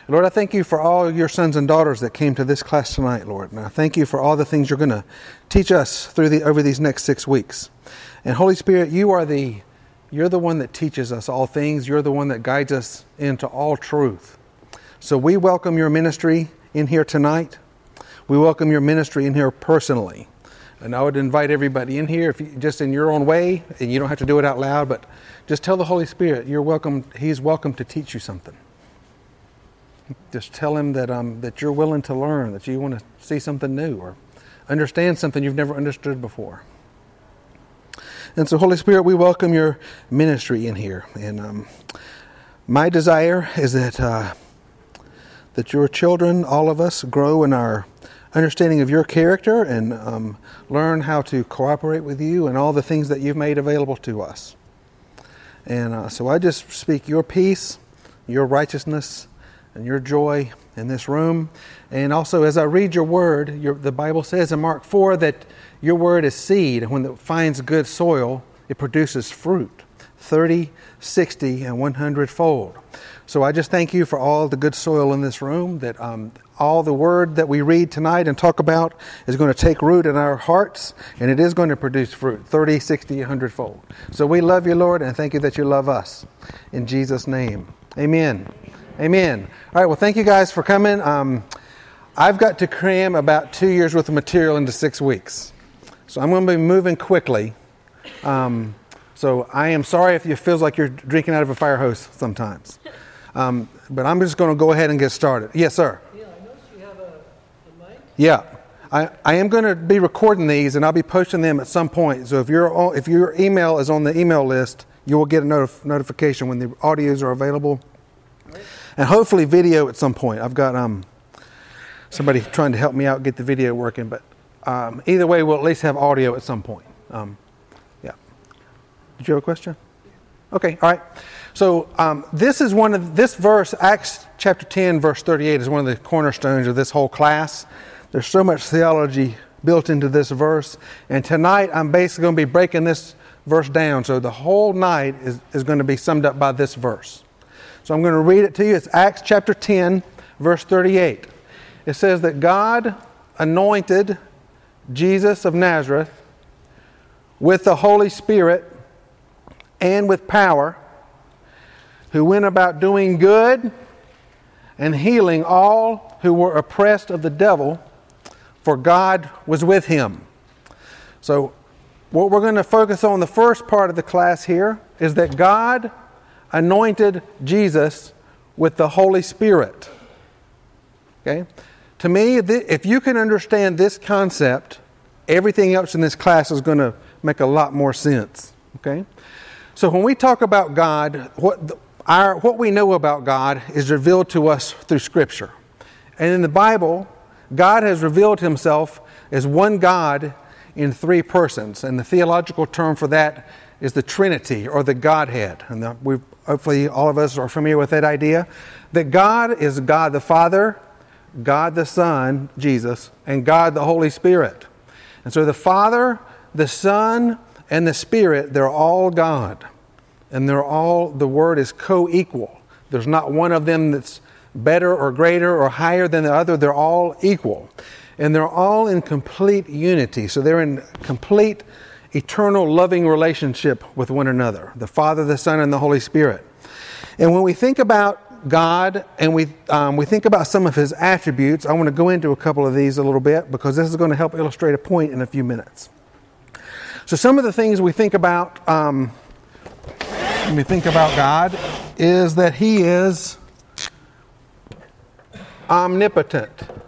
Lord, I thank you for all your sons and daughters that came to this class tonight, Lord. And I thank you for all the things you're going to teach us over these next 6 weeks. And Holy Spirit, you're the one that teaches us all things. You're the one that guides us into all truth. So we welcome your ministry in here tonight. We welcome your ministry in here personally. And I would invite everybody in here, if you, just in your own way, and you don't have to do it out loud, but just tell the Holy Spirit you're welcome. He's welcome to teach you something. Just tell him that you're willing to learn, that you want to see something new or understand something you've never understood before. And so, Holy Spirit, we welcome your ministry in here. And my desire is that your children, all of us, grow in our understanding of your character and learn how to cooperate with you and all the things that you've made available to us. And so I just speak your peace, your righteousness, and your joy in this room. And also, as I read your word, the Bible says in Mark 4 that your word is seed, and when it finds good soil, it produces fruit, 30, 60, and 100-fold. So I just thank you for all the good soil in this room, that all the word that we read tonight and talk about is going to take root in our hearts, and it is going to produce fruit, 30, 60, 100-fold. So we love you, Lord, and thank you that you love us. In Jesus' name, amen. Amen. All right, well, thank you guys for coming. I've got to cram about 2 years worth of material into 6 weeks. So I'm going to be moving quickly. So I am sorry if it feels like you're drinking out of a fire hose sometimes. But I'm just going to go ahead and get started. Yes, sir. Yeah, I noticed you have a mic. Yeah. I am going to be recording these, and I'll be posting them at some point. So if your email is on the email list, you will get a notification when the audios are available. Right. And hopefully video at some point. I've got somebody trying to help me out get the video working, but either way, we'll at least have audio at some point. Yeah. Did you have a question? Okay, all right. So this verse, Acts chapter 10, verse 38, is one of the cornerstones of this whole class. There's so much theology built into this verse. And tonight, I'm basically going to be breaking this verse down. So the whole night is going to be summed up by this verse. So I'm going to read it to you. It's Acts chapter 10, verse 38. It says that God anointed Jesus of Nazareth with the Holy Spirit and with power, who went about doing good and healing all who were oppressed of the devil, for God was with him. So what we're going to focus on the first part of the class here is that God anointed Jesus with the Holy Spirit. Okay? To me, if you can understand this concept, everything else in this class is going to make a lot more sense. Okay? So when we talk about God, what we know about God is revealed to us through Scripture. And in the Bible, God has revealed himself as one God in 3 persons. And the theological term for that is the Trinity, or the Godhead. And hopefully all of us are familiar with that idea. That God is God the Father, God the Son, Jesus, and God the Holy Spirit. And so the Father, the Son, and the Spirit, they're all God. And the word is co-equal. There's not one of them that's better or greater or higher than the other. They're all equal. And they're all in complete unity. So they're in complete, eternal, loving relationship with one another. The Father, the Son, and the Holy Spirit. And when we think about God and we think about some of his attributes, I want to go into a couple of these a little bit because this is going to help illustrate a point in a few minutes. So some of the things we think about when we think about God is that he is omnipotent.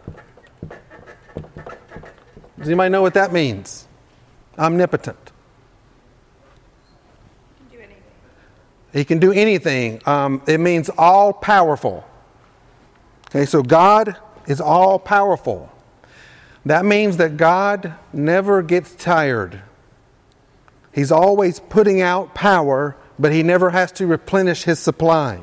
Does anybody know what that means? Omnipotent. He can do anything. It means all powerful. Okay, so God is all powerful. That means that God never gets tired. He's always putting out power, but he never has to replenish his supply.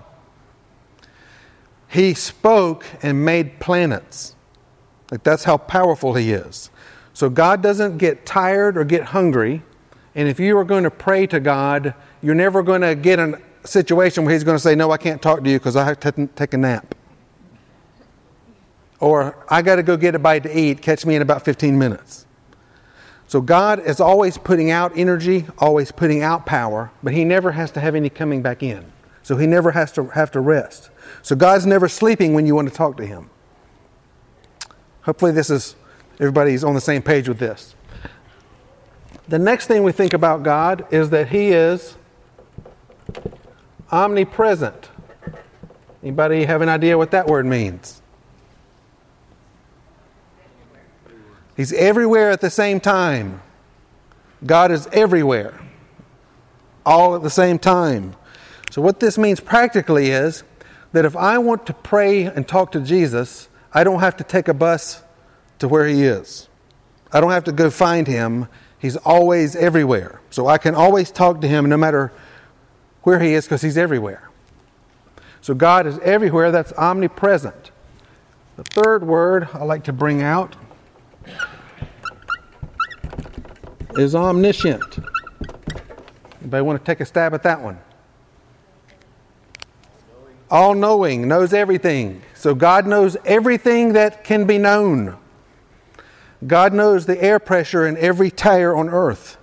He spoke and made planets. Like, that's how powerful he is. So God doesn't get tired or get hungry. And if you are going to pray to God, you're never going to get in a situation where he's going to say, no, I can't talk to you because I have to take a nap. or I got to go get a bite to eat, catch me in about 15 minutes. So God is always putting out energy, always putting out power, but He never has to have any coming back in. So He never has to have to rest. So God's never sleeping when you want to talk to Him. Hopefully everybody's on the same page with this. The next thing we think about God is that He is omnipresent. Anybody have an idea what that word means? He's everywhere at the same time. God is everywhere, all at the same time. So what this means practically is that if I want to pray and talk to Jesus, I don't have to take a bus to where He is. I don't have to go find Him. He's always everywhere. So I can always talk to Him no matter where He is because He's everywhere. So God is everywhere. That's omnipresent. The third word I like to bring out is omniscient. Anybody want to take a stab at that one? All-knowing, knows everything. So God knows everything that can be known. God knows the air pressure in every tire on earth.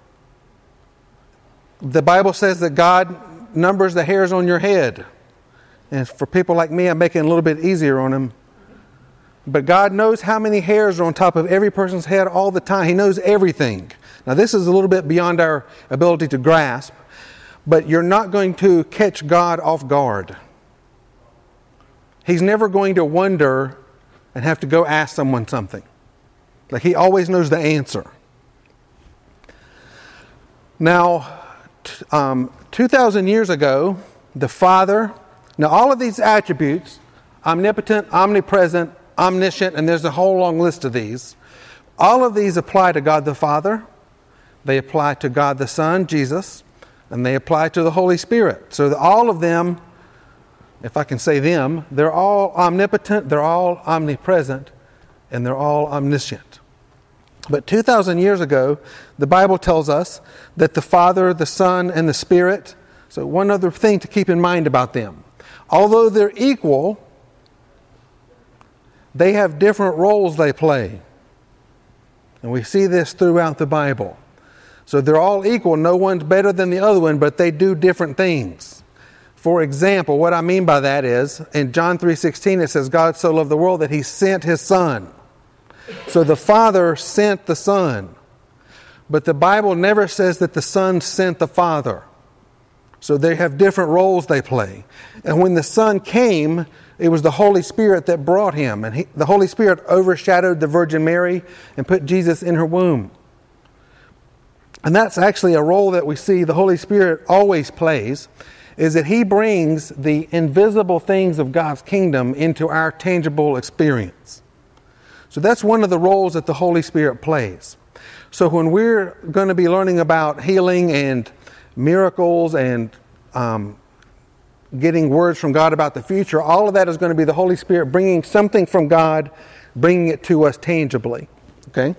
The Bible says that God numbers the hairs on your head. And for people like me, I'm making it a little bit easier on them. But God knows how many hairs are on top of every person's head all the time. He knows everything. Now this is a little bit beyond our ability to grasp, but you're not going to catch God off guard. He's never going to wonder and have to go ask someone something. Like He always knows the answer. Now, 2,000 years ago, the Father, now all of these attributes, omnipotent, omnipresent, omniscient, and there's a whole long list of these. All of these apply to God the Father. They apply to God the Son, Jesus, and they apply to the Holy Spirit. So all of them, if I can say them, they're all omnipotent, they're all omnipresent, and they're all omniscient. But 2,000 years ago, the Bible tells us that the Father, the Son, and the Spirit, so one other thing to keep in mind about them. Although they're equal, they have different roles they play. And we see this throughout the Bible. So they're all equal. No one's better than the other one, but they do different things. For example, what I mean by that is, in John 3:16, it says, God so loved the world that He sent His Son. So the Father sent the Son. But the Bible never says that the Son sent the Father. So they have different roles they play. And when the Son came, it was the Holy Spirit that brought Him. And the Holy Spirit overshadowed the Virgin Mary and put Jesus in her womb. And that's actually a role that we see the Holy Spirit always plays, is that He brings the invisible things of God's kingdom into our tangible experience. So that's one of the roles that the Holy Spirit plays. So when we're going to be learning about healing and miracles and getting words from God about the future, all of that is going to be the Holy Spirit bringing something from God, bringing it to us tangibly. Okay?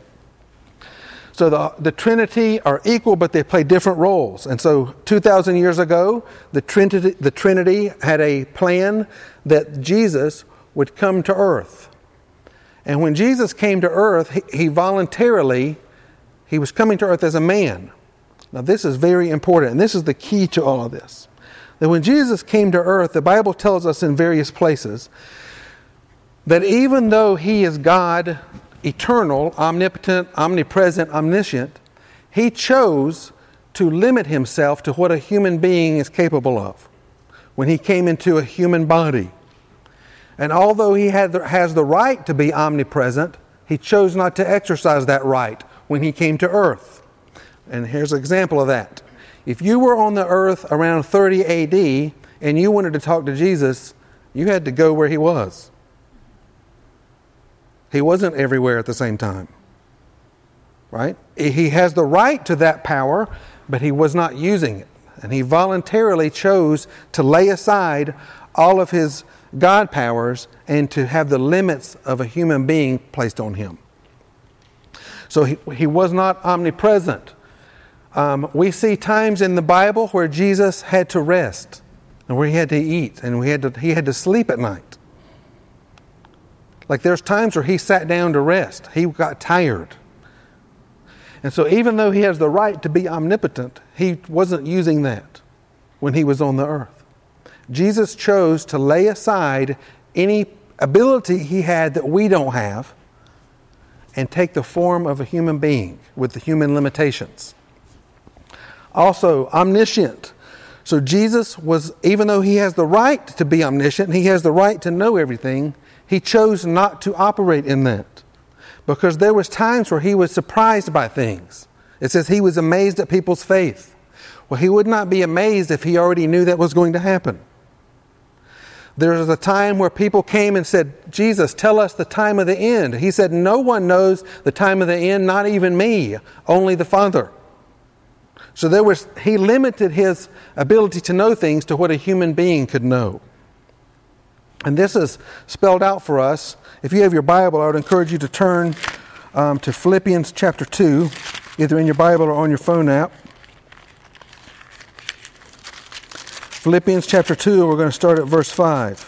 So the Trinity are equal, but they play different roles. And so 2,000 years ago, the Trinity had a plan that Jesus would come to earth. And when Jesus came to earth, he voluntarily, He was coming to earth as a man. Now this is very important, and this is the key to all of this. That when Jesus came to earth, the Bible tells us in various places that even though He is God, eternal, omnipotent, omnipresent, omniscient, He chose to limit Himself to what a human being is capable of when He came into a human body. And although He has the right to be omnipresent, He chose not to exercise that right when He came to earth. And here's an example of that. If you were on the earth around 30 AD and you wanted to talk to Jesus, you had to go where He was. He wasn't everywhere at the same time. Right? He has the right to that power, but He was not using it. And He voluntarily chose to lay aside all of His God powers and to have the limits of a human being placed on Him. So he was not omnipresent. We see times in the Bible where Jesus had to rest and where He had to eat and he had to sleep at night. Like there's times where he sat down to rest. He got tired. And so even though he has the right to be omnipotent, he wasn't using that when he was on the earth. Jesus chose to lay aside any ability he had that we don't have and take the form of a human being with the human limitations. Also, omniscient. So Jesus was, even though he has the right to be omniscient, he has the right to know everything, he chose not to operate in that. Because there was times where he was surprised by things. It says he was amazed at people's faith. Well, he would not be amazed if he already knew that was going to happen. There was a time where people came and said, Jesus, tell us the time of the end. He said, no one knows the time of the end, not even me, only the Father. So he limited his ability to know things to what a human being could know. And this is spelled out for us. If you have your Bible, I would encourage you to turn to Philippians chapter 2, either in your Bible or on your phone app. Philippians chapter 2, we're going to start at verse 5.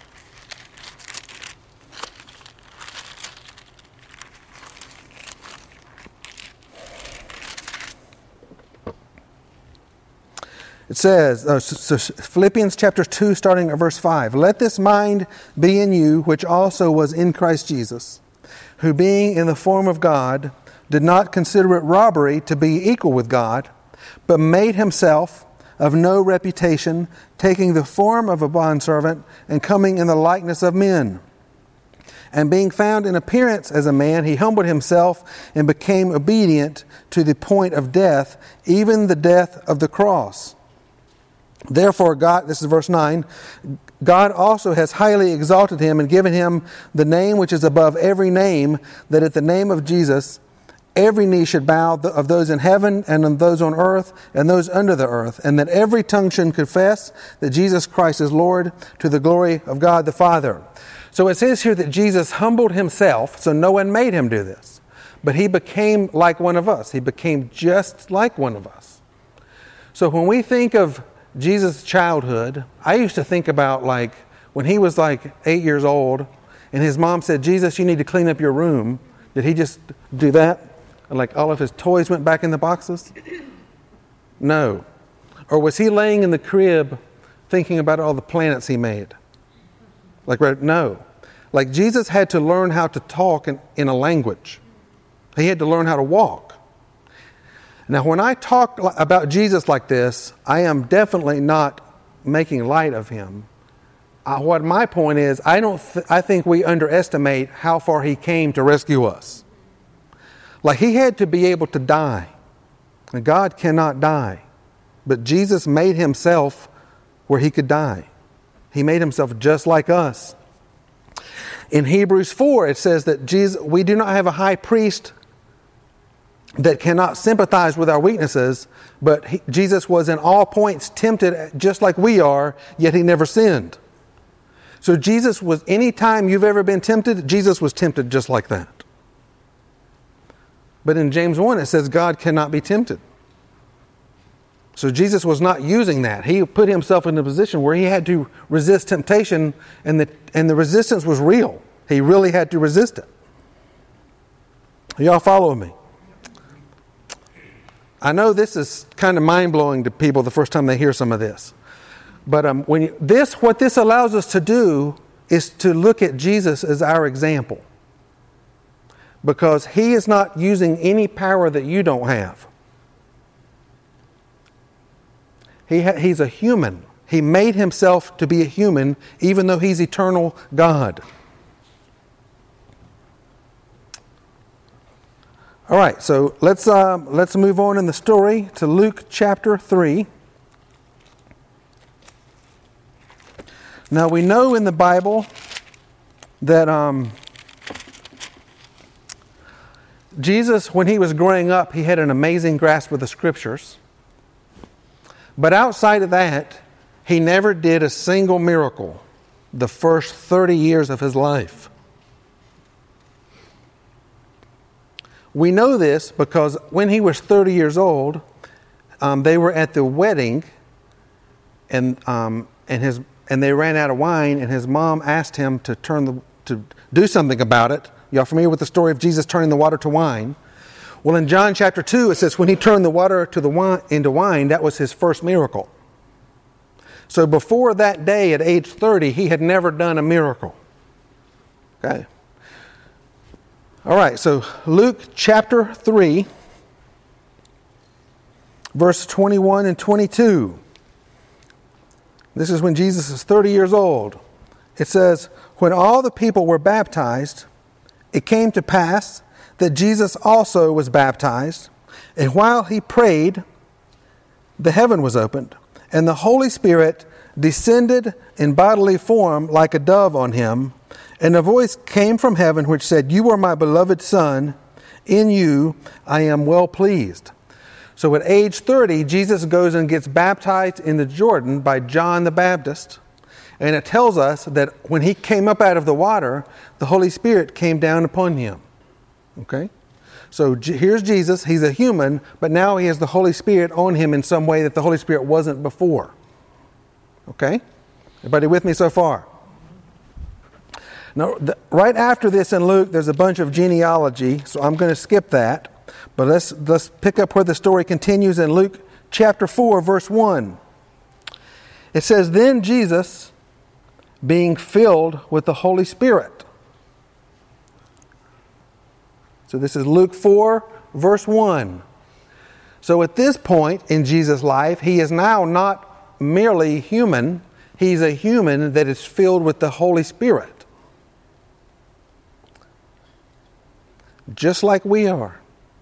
It says, Philippians chapter 2, starting at verse 5. Let this mind be in you, which also was in Christ Jesus, who being in the form of God, did not consider it robbery to be equal with God, but made himself of no reputation, taking the form of a bondservant and coming in the likeness of men. And being found in appearance as a man, he humbled himself and became obedient to the point of death, even the death of the cross. Therefore God, this is verse 9, God also has highly exalted him and given him the name which is above every name, that at the name of Jesus every knee should bow, of those in heaven and of those on earth and those under the earth, and that every tongue should confess that Jesus Christ is Lord, to the glory of God the Father. So it says here that Jesus humbled himself, so no one made him do this, but he became like one of us. He became just like one of us. So when we think of Jesus' childhood, I used to think about like when he was like 8 years old and his mom said, Jesus, you need to clean up your room. Did he just do that? And like all of his toys went back in the boxes? No. Or was he laying in the crib thinking about all the planets he made? No. Like Jesus had to learn how to talk in a language. He had to learn how to walk. Now, when I talk about Jesus like this, I am definitely not making light of him. What my point is, I think we underestimate how far he came to rescue us. Like he had to be able to die. And God cannot die. But Jesus made himself where he could die. He made himself just like us. In Hebrews 4, it says that we do not have a high priest that cannot sympathize with our weaknesses, but Jesus was in all points tempted just like we are, yet he never sinned. So Jesus was, anytime you've ever been tempted, Jesus was tempted just like that. But in James 1 it says God cannot be tempted. So Jesus was not using that. He put himself in a position where he had to resist temptation, and the resistance was real. He really had to resist it. Y'all follow me? I know this is kind of mind-blowing to people the first time they hear some of this. But what this allows us to do is to look at Jesus as our example. Because he is not using any power that you don't have. He's a human. He made himself to be a human, even though he's eternal God. All right, so let's move on in the story to Luke chapter 3. Now we know in the Bible that Jesus, when he was growing up, he had an amazing grasp of the Scriptures. But outside of that, he never did a single miracle the first 30 years of his life. We know this because when he was 30 years old, they were at the wedding, and they ran out of wine, and his mom asked him to turn to do something about it. Y'all familiar with the story of Jesus turning the water to wine? Well, in John chapter 2, it says when he turned the water into wine, that was his first miracle. So before that day at age 30, he had never done a miracle. Okay. All right, so Luke chapter 3, verse 21 and 22. This is when Jesus is 30 years old. It says, when all the people were baptized, it came to pass that Jesus also was baptized, and while he prayed, the heaven was opened, and the Holy Spirit descended in bodily form like a dove on him, and a voice came from heaven which said, "You are my beloved Son, in you I am well pleased." So at age 30, Jesus goes and gets baptized in the Jordan by John the Baptist. And it tells us that when he came up out of the water, the Holy Spirit came down upon him. Okay? So here's Jesus. He's a human, but now he has the Holy Spirit on him in some way that the Holy Spirit wasn't before. Okay? Everybody with me so far? Now, right after this in Luke, there's a bunch of genealogy, so I'm going to skip that. But let's pick up where the story continues in Luke chapter 4, verse 1. It says, "Then Jesus, being filled with the Holy Spirit." So this is Luke 4, verse 1. So at this point in Jesus' life, he is now not merely human. He's a human that is filled with the Holy Spirit. Just like we are.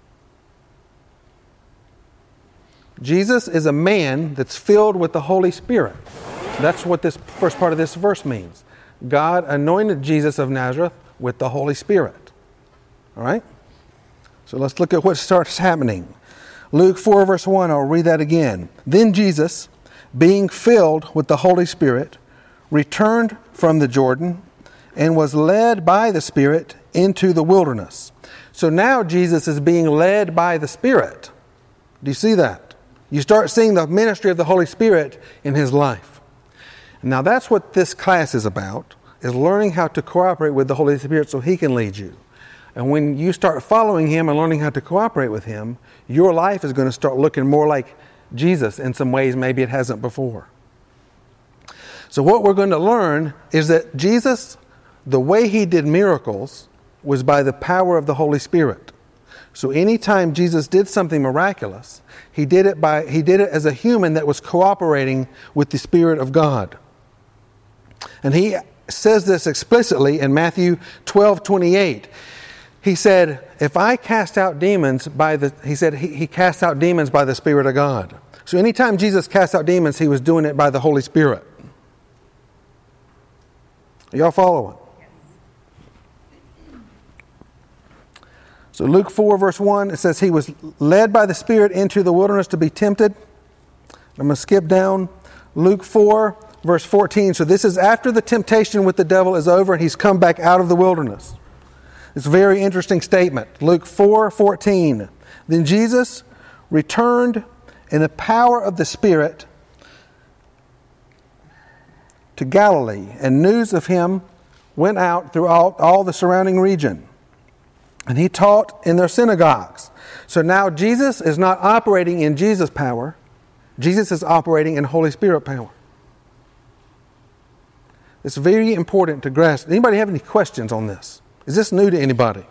Jesus is a man that's filled with the Holy Spirit. That's what this first part of this verse means. God anointed Jesus of Nazareth with the Holy Spirit. All right? So let's look at what starts happening. Luke 4, verse 1, I'll read that again. "Then Jesus, being filled with the Holy Spirit, returned from the Jordan and was led by the Spirit into the wilderness." So now Jesus is being led by the Spirit. Do you see that? You start seeing the ministry of the Holy Spirit in his life. Now that's what this class is about, is learning how to cooperate with the Holy Spirit so he can lead you. And when you start following him and learning how to cooperate with him, your life is going to start looking more like Jesus in some ways maybe it hasn't before. So what we're going to learn is that Jesus, the way he did miracles was by the power of the Holy Spirit. So anytime Jesus did something miraculous, he did it as a human that was cooperating with the Spirit of God. And he says this explicitly in Matthew 12:28. He said, "If I cast out demons he cast out demons by the Spirit of God." So anytime Jesus cast out demons, he was doing it by the Holy Spirit. Are y'all following? So Luke 4, verse 1, it says he was led by the Spirit into the wilderness to be tempted. I'm going to skip down. Luke 4, verse 14. So this is after the temptation with the devil is over and he's come back out of the wilderness. It's a very interesting statement. Luke 4:14. "Then Jesus returned in the power of the Spirit to Galilee, and news of him went out throughout all the surrounding region. And he taught in their synagogues." So now Jesus is not operating in Jesus' power. Jesus is operating in Holy Spirit power. It's very important to grasp. Anybody have any questions on this? Is this new to anybody?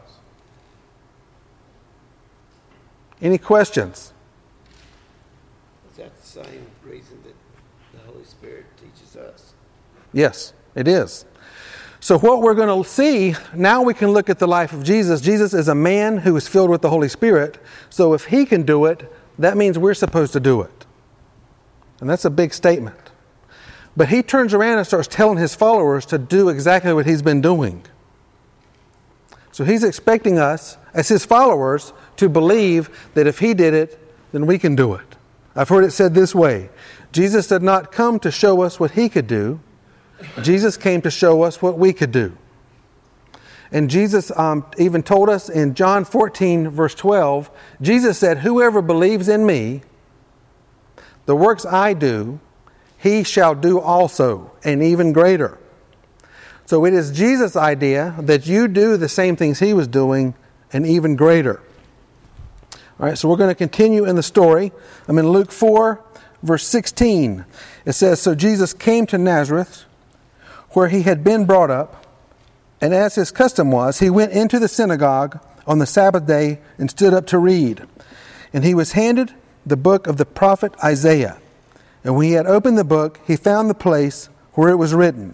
Any questions? Is that the same reason that the Holy Spirit teaches us? Yes, it is. So what we're going to see, now we can look at the life of Jesus. Jesus is a man who is filled with the Holy Spirit. So if he can do it, that means we're supposed to do it. And that's a big statement. But he turns around and starts telling his followers to do exactly what he's been doing. So he's expecting us, as his followers, to believe that if he did it, then we can do it. I've heard it said this way: Jesus did not come to show us what he could do. Jesus came to show us what we could do. And Jesus even told us in John 14, verse 12, Jesus said, "Whoever believes in me, the works I do, he shall do also, and even greater." So it is Jesus' idea that you do the same things he was doing and even greater. All right, so we're going to continue in the story. I'm in Luke 4, verse 16. It says, "So Jesus came to Nazareth, where he had been brought up, and as his custom was, he went into the synagogue on the Sabbath day and stood up to read. And he was handed the book of the prophet Isaiah. And when he had opened the book, he found the place where it was written,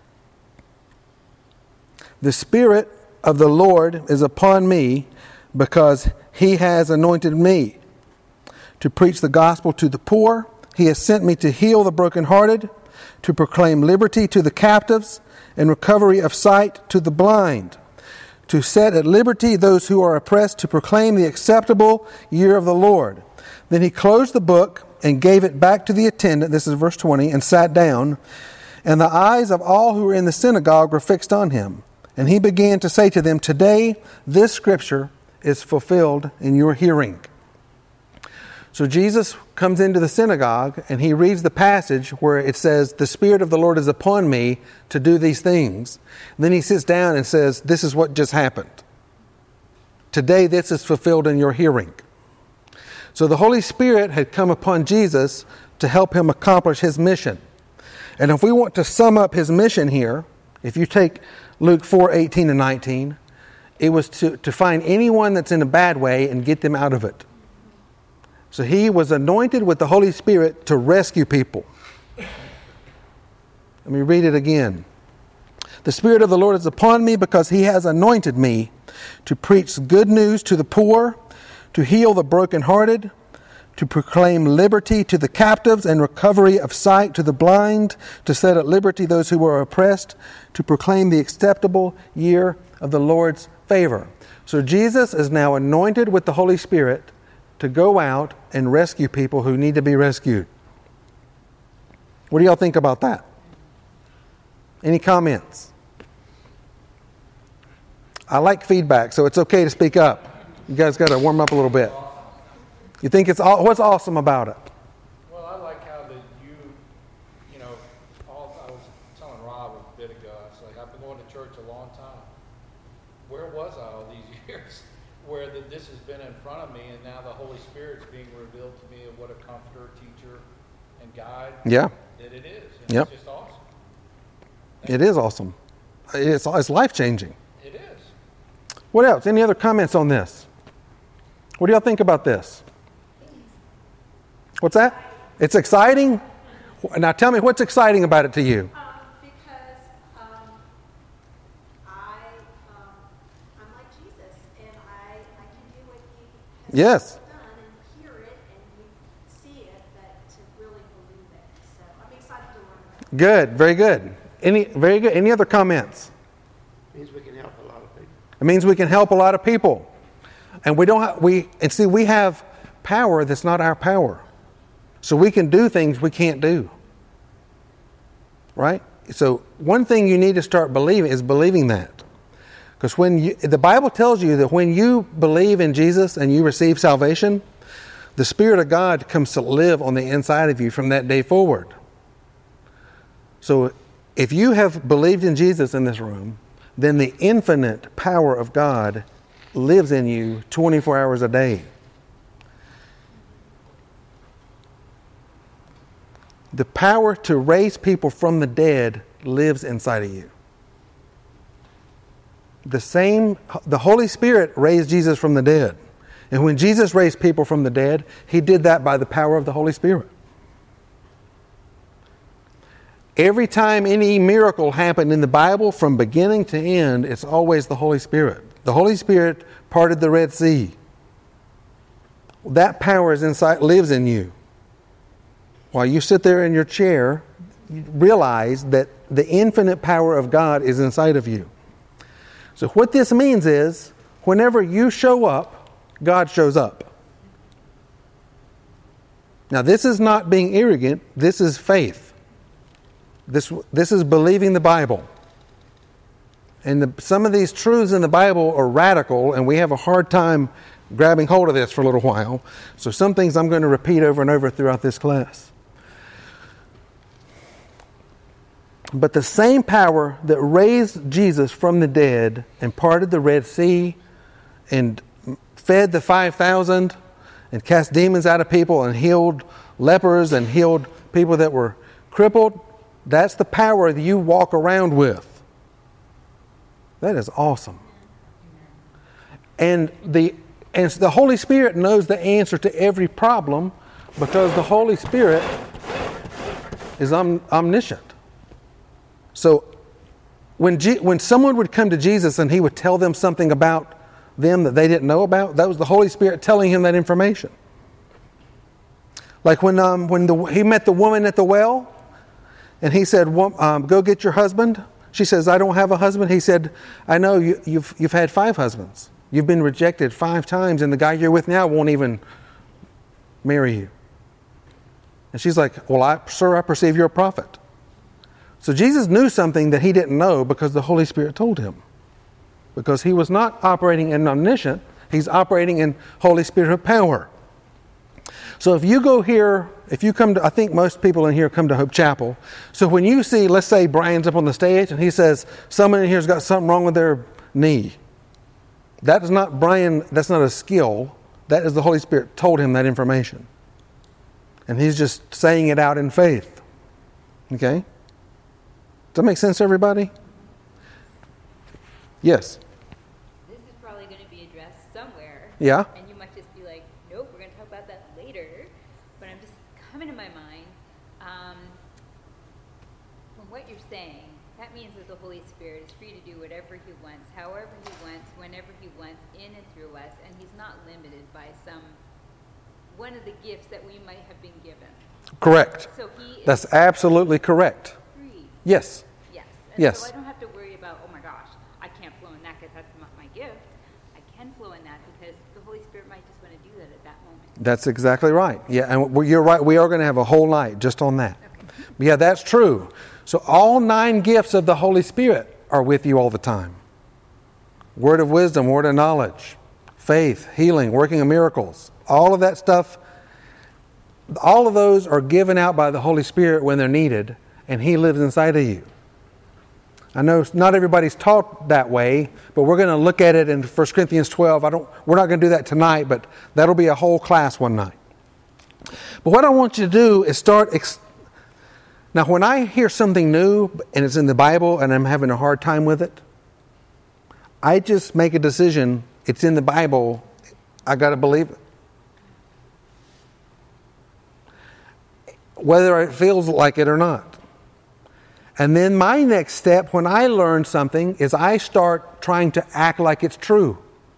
'The Spirit of the Lord is upon me, because he has anointed me to preach the gospel to the poor. He has sent me to heal the brokenhearted, to proclaim liberty to the captives, and recovery of sight to the blind, to set at liberty those who are oppressed, to proclaim the acceptable year of the Lord.' Then he closed the book and gave it back to the attendant," this is verse 20, "and sat down. And the eyes of all who were in the synagogue were fixed on him. And he began to say to them, 'Today this scripture is fulfilled in your hearing.'" So Jesus comes into the synagogue and he reads the passage where it says, "The Spirit of the Lord is upon me to do these things." And then he sits down and says, "This is what just happened. Today this is fulfilled in your hearing." So the Holy Spirit had come upon Jesus to help him accomplish his mission. And if we want to sum up his mission here, if you take Luke 4, 18 and 19, it was to find anyone that's in a bad way and get them out of it. So he was anointed with the Holy Spirit to rescue people. Let me read it again. "The Spirit of the Lord is upon me, because he has anointed me to preach good news to the poor, to heal the brokenhearted, to proclaim liberty to the captives and recovery of sight to the blind, to set at liberty those who are oppressed, to proclaim the acceptable year of the Lord's favor." So Jesus is now anointed with the Holy Spirit to go out and rescue people who need to be rescued. What do y'all think about that? Any comments? I like feedback, so it's okay to speak up. You guys got to warm up a little bit. You think what's awesome about it? Well, I like how that I was telling Rob a bit ago, I was like, I've been going to church a long time. Where was I all these years? Where this has been in front of me, and now the Holy Spirit's being revealed to me of what a comforter, teacher, and guide that it is. And Yep. It's just awesome. It is awesome. It's life-changing. It is. What else? Any other comments on this? What do y'all think about this? What's that? It's exciting? Now tell me, what's exciting about it to you? Because I'm like Jesus, and I can do what he has done and hear it, and you see it, but to really believe it. So I'm excited to learn about it. Good, very good. Very good. Any other comments? Means we can help a lot of people. It means we can help a lot of people. And we have power that's not our power. So we can do things we can't do. Right? So one thing you need to start believing is believing that. Because the Bible tells you that when you believe in Jesus and you receive salvation, the Spirit of God comes to live on the inside of you from that day forward. So if you have believed in Jesus in this room, then the infinite power of God lives in you 24 hours a day. The power to raise people from the dead lives inside of you. The Holy Spirit raised Jesus from the dead. And when Jesus raised people from the dead, he did that by the power of the Holy Spirit. Every time any miracle happened in the Bible, from beginning to end, it's always the Holy Spirit. The Holy Spirit parted the Red Sea. That power lives in you. While you sit there in your chair, you realize that the infinite power of God is inside of you. So what this means is, whenever you show up, God shows up. Now this is not being arrogant, this is faith. This is believing the Bible. And some of these truths in the Bible are radical, and we have a hard time grabbing hold of this for a little while. So some things I'm going to repeat over and over throughout this class. But the same power that raised Jesus from the dead and parted the Red Sea and fed the 5,000 and cast demons out of people and healed lepers and healed people that were crippled, that's the power that you walk around with. That is awesome. And the Holy Spirit knows the answer to every problem because the Holy Spirit is omniscient. So when someone would come to Jesus and he would tell them something about them that they didn't know about, that was the Holy Spirit telling him that information. Like when he met the woman at the well, and he said, "Go get your husband." She says, "I don't have a husband." He said, "I know you've had 5 husbands. You've been rejected 5 times, and the guy you're with now won't even marry you." And she's like, "Well, sir, I perceive you're a prophet." So Jesus knew something that he didn't know because the Holy Spirit told him. Because he was not operating in omniscient, he's operating in Holy Spirit power. So if you go here, if you come to, I think most people in here come to Hope Chapel. So when you see, let's say Brian's up on the stage and he says, someone in here's got something wrong with their knee. That is not Brian, that's not a skill. That is the Holy Spirit told him that information. And he's just saying it out in faith. Okay? Does that make sense to everybody? Yes. This is probably going to be addressed somewhere. Yeah. And you might just be like, nope, we're going to talk about that later. But I'm just coming to my mind. From what you're saying, that means that the Holy Spirit is free to do whatever he wants, however he wants, whenever he wants, in and through us. And he's not limited by one of the gifts that we might have been given. Correct. So he is That's absolutely correct. free. Yes. Yes. Yes. So I don't have to worry about, oh my gosh, I can't flow in that because that's not my gift. I can flow in that because the Holy Spirit might just want to do that at that moment. That's exactly right. Yeah, and you're right. We are going to have a whole night just on that. Okay. Yeah, that's true. So all 9 gifts of the Holy Spirit are with you all the time. Word of wisdom, word of knowledge, faith, healing, working of miracles. All of that stuff, all of those are given out by the Holy Spirit when they're needed, and He lives inside of you. I know not everybody's taught that way, but we're going to look at it in 1 Corinthians 12. We're not going to do that tonight, but that'll be a whole class one night. But what I want you to do is now when I hear something new and it's in the Bible and I'm having a hard time with it, I just make a decision. It's in the Bible. I got to believe it. Whether it feels like it or not. And then my next step when I learn something is I start trying to act like it's true.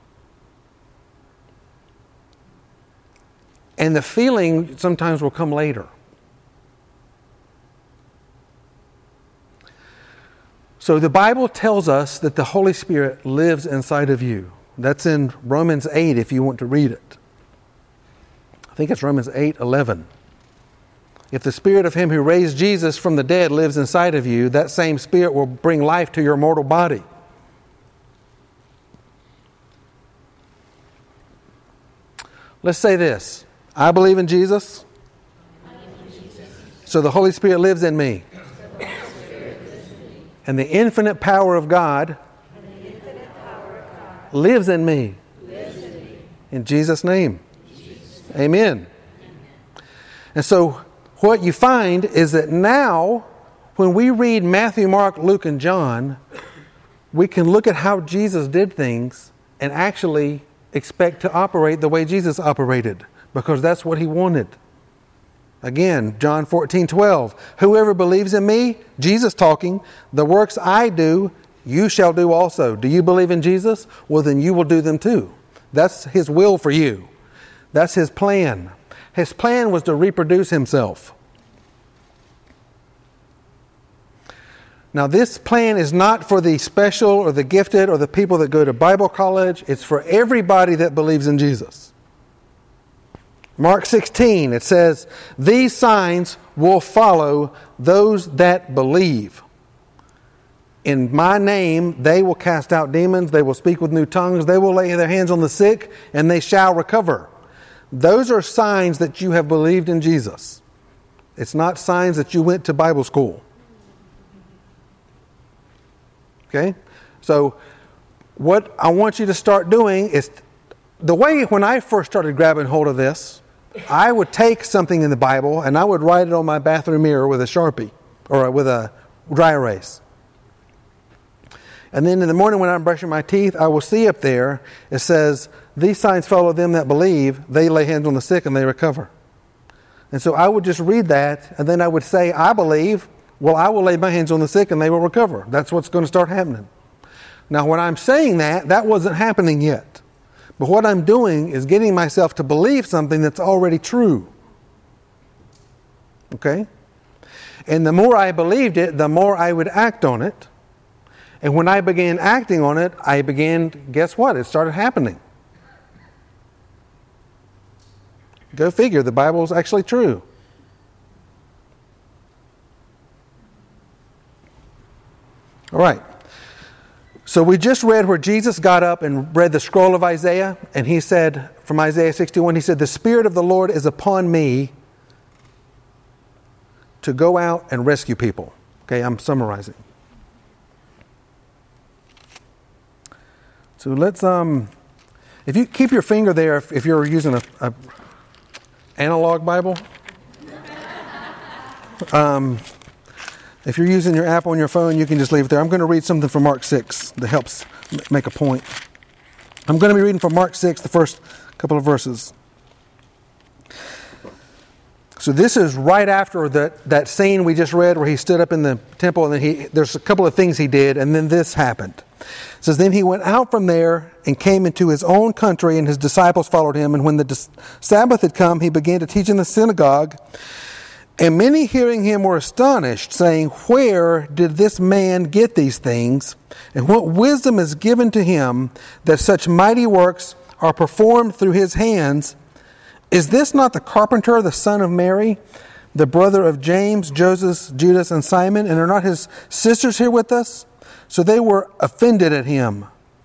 And the feeling sometimes will come later. So the Bible tells us that the Holy Spirit lives inside of you. That's in Romans 8 if you want to read it. I think it's Romans 8:11. If the Spirit of Him who raised Jesus from the dead lives inside of you, that same Spirit will bring life to your mortal body. Let's say this. I believe in Jesus. So the Holy Spirit lives in me. And the infinite power of God lives in me. In Jesus' name. Amen. And so what you find is that now, when we read Matthew, Mark, Luke, and John, we can look at how Jesus did things and actually expect to operate the way Jesus operated, because that's what He wanted. Again, John 14:12. Whoever believes in me, Jesus talking, the works I do, you shall do also. Do you believe in Jesus? Well, then you will do them too. That's His will for you. That's His plan. His plan was to reproduce Himself. Now, this plan is not for the special or the gifted or the people that go to Bible college. It's for everybody that believes in Jesus. Mark 16, it says, these signs will follow those that believe. In my name, they will cast out demons. They will speak with new tongues. They will lay their hands on the sick, and they shall recover. Those are signs that you have believed in Jesus. It's not signs that you went to Bible school. Okay? So what I want you to start doing is, the way when I first started grabbing hold of this, I would take something in the Bible and I would write it on my bathroom mirror with a Sharpie or with a dry erase. And then in the morning when I'm brushing my teeth, I will see up there, it says, these signs follow them that believe, they lay hands on the sick and they recover. And so I would just read that, and then I would say, I believe, well, I will lay my hands on the sick and they will recover. That's what's going to start happening. Now, when I'm saying that, that wasn't happening yet. But what I'm doing is getting myself to believe something that's already true. Okay? And the more I believed it, the more I would act on it. And when I began acting on it, guess what? It started happening. Go figure, the Bible is actually true. All right. So we just read where Jesus got up and read the scroll of Isaiah, and he said, from Isaiah 61, he said, the Spirit of the Lord is upon me to go out and rescue people. Okay, I'm summarizing. So let's, if you keep your finger there, if you're using a analog Bible, if you're using your app on your phone, you can just leave it there. I'm going to read something from Mark 6 that helps make a point. I'm going to be reading from Mark 6, the first couple of verses. So this is right after that scene we just read where he stood up in the temple, and then there's a couple of things he did, and then this happened. It says, then he went out from there and came into his own country, and his disciples followed him. And when the Sabbath had come, he began to teach in the synagogue. And many hearing him were astonished, saying, where did this man get these things? And what wisdom is given to him that such mighty works are performed through his hands? Is this not the carpenter, the son of Mary, the brother of James, Joseph, Judas, and Simon? And are not his sisters here with us? So they were offended at him.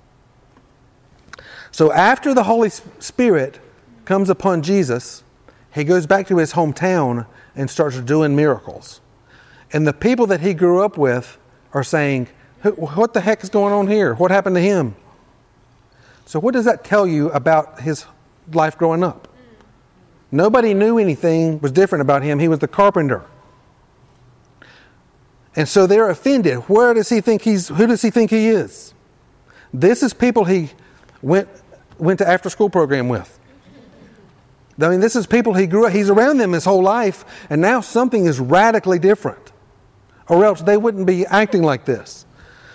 So after the Holy Spirit comes upon Jesus, he goes back to his hometown and starts doing miracles. And the people that he grew up with are saying, what the heck is going on here? What happened to him? So what does that tell you about his life growing up? Nobody knew anything was different about him. He was the carpenter. And so they're offended. Who does he think he is? This is people he went to after school program with. I mean, this is people he grew up, he's around them his whole life, and now something is radically different. Or else they wouldn't be acting like this.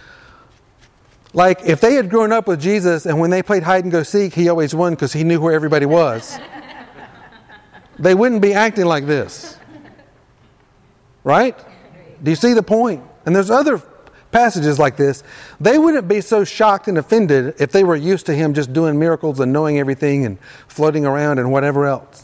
Like if they had grown up with Jesus and when they played hide and go seek, he always won because he knew where everybody was. They wouldn't be acting like this. Right? Do you see the point? And there's other passages like this. They wouldn't be so shocked and offended if they were used to him just doing miracles and knowing everything and floating around and whatever else.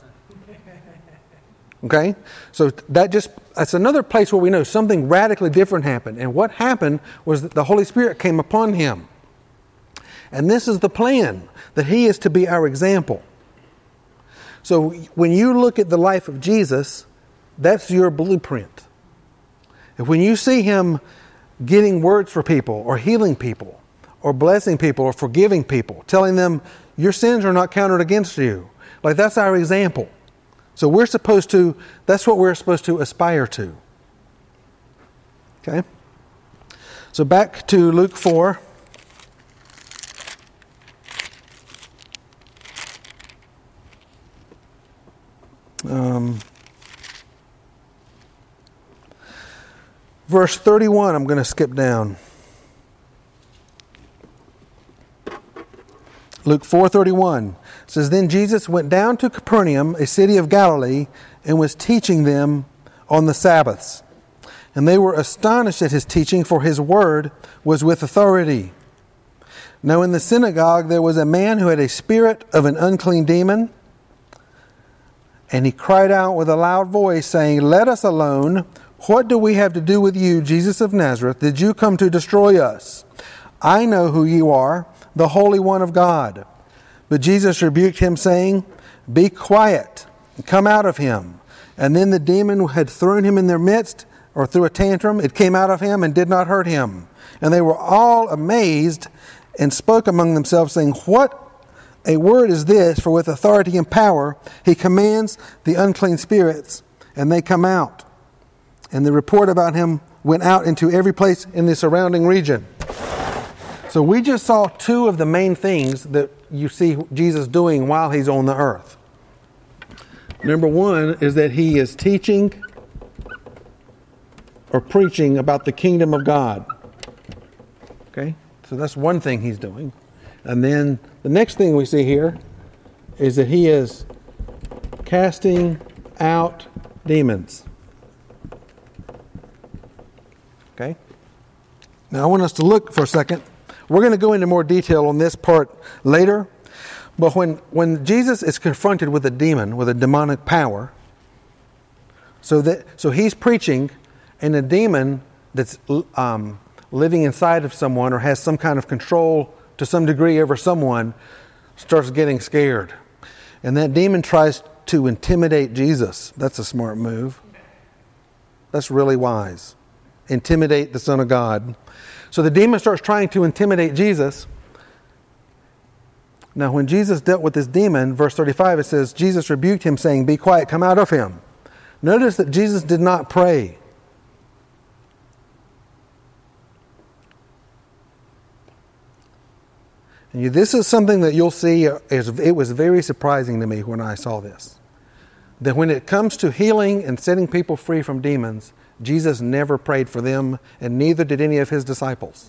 Okay? So that's another place where we know something radically different happened. And what happened was that the Holy Spirit came upon him. And this is the plan, that he is to be our example. So when you look at the life of Jesus, that's your blueprint. And when you see him getting words for people, or healing people, or blessing people, or forgiving people, telling them your sins are not counted against you, like that's our example. So that's what we're supposed to aspire to. Okay? So back to Luke 4. Verse 31, I'm going to skip down. Luke 4:31 says, then Jesus went down to Capernaum, a city of Galilee, and was teaching them on the Sabbaths. And they were astonished at his teaching, for his word was with authority. Now in the synagogue there was a man who had a spirit of an unclean demon, and he cried out with a loud voice, saying, let us alone. What do we have to do with you, Jesus of Nazareth? Did you come to destroy us? I know who you are, the Holy One of God. But Jesus rebuked him, saying, be quiet, and come out of him. And then the demon had thrown him in their midst, or threw a tantrum. It came out of him and did not hurt him. And they were all amazed and spoke among themselves, saying, "What a word is this, for with authority and power he commands the unclean spirits, and they come out." And the report about him went out into every place in the surrounding region. So we just saw two of the main things that you see Jesus doing while he's on the earth. Number one is that he is teaching or preaching about the kingdom of God. Okay? So that's one thing he's doing. And then the next thing we see here is that he is casting out demons. Okay? Now I want us to look for a second. We're going to go into more detail on this part later. But when Jesus is confronted with a demon, with a demonic power, so he's preaching, and a demon that's living inside of someone or has some kind of control to some degree over someone starts getting scared. And that demon tries to intimidate Jesus. That's a smart move. That's really wise. Intimidate the Son of God. So the demon starts trying to intimidate Jesus. Now when Jesus dealt with this demon, verse 35, it says, Jesus rebuked him, saying, "Be quiet, come out of him." Notice that Jesus did not pray. And this is something that you'll see, it was very surprising to me when I saw this. That when it comes to healing and setting people free from demons, Jesus never prayed for them, and neither did any of his disciples.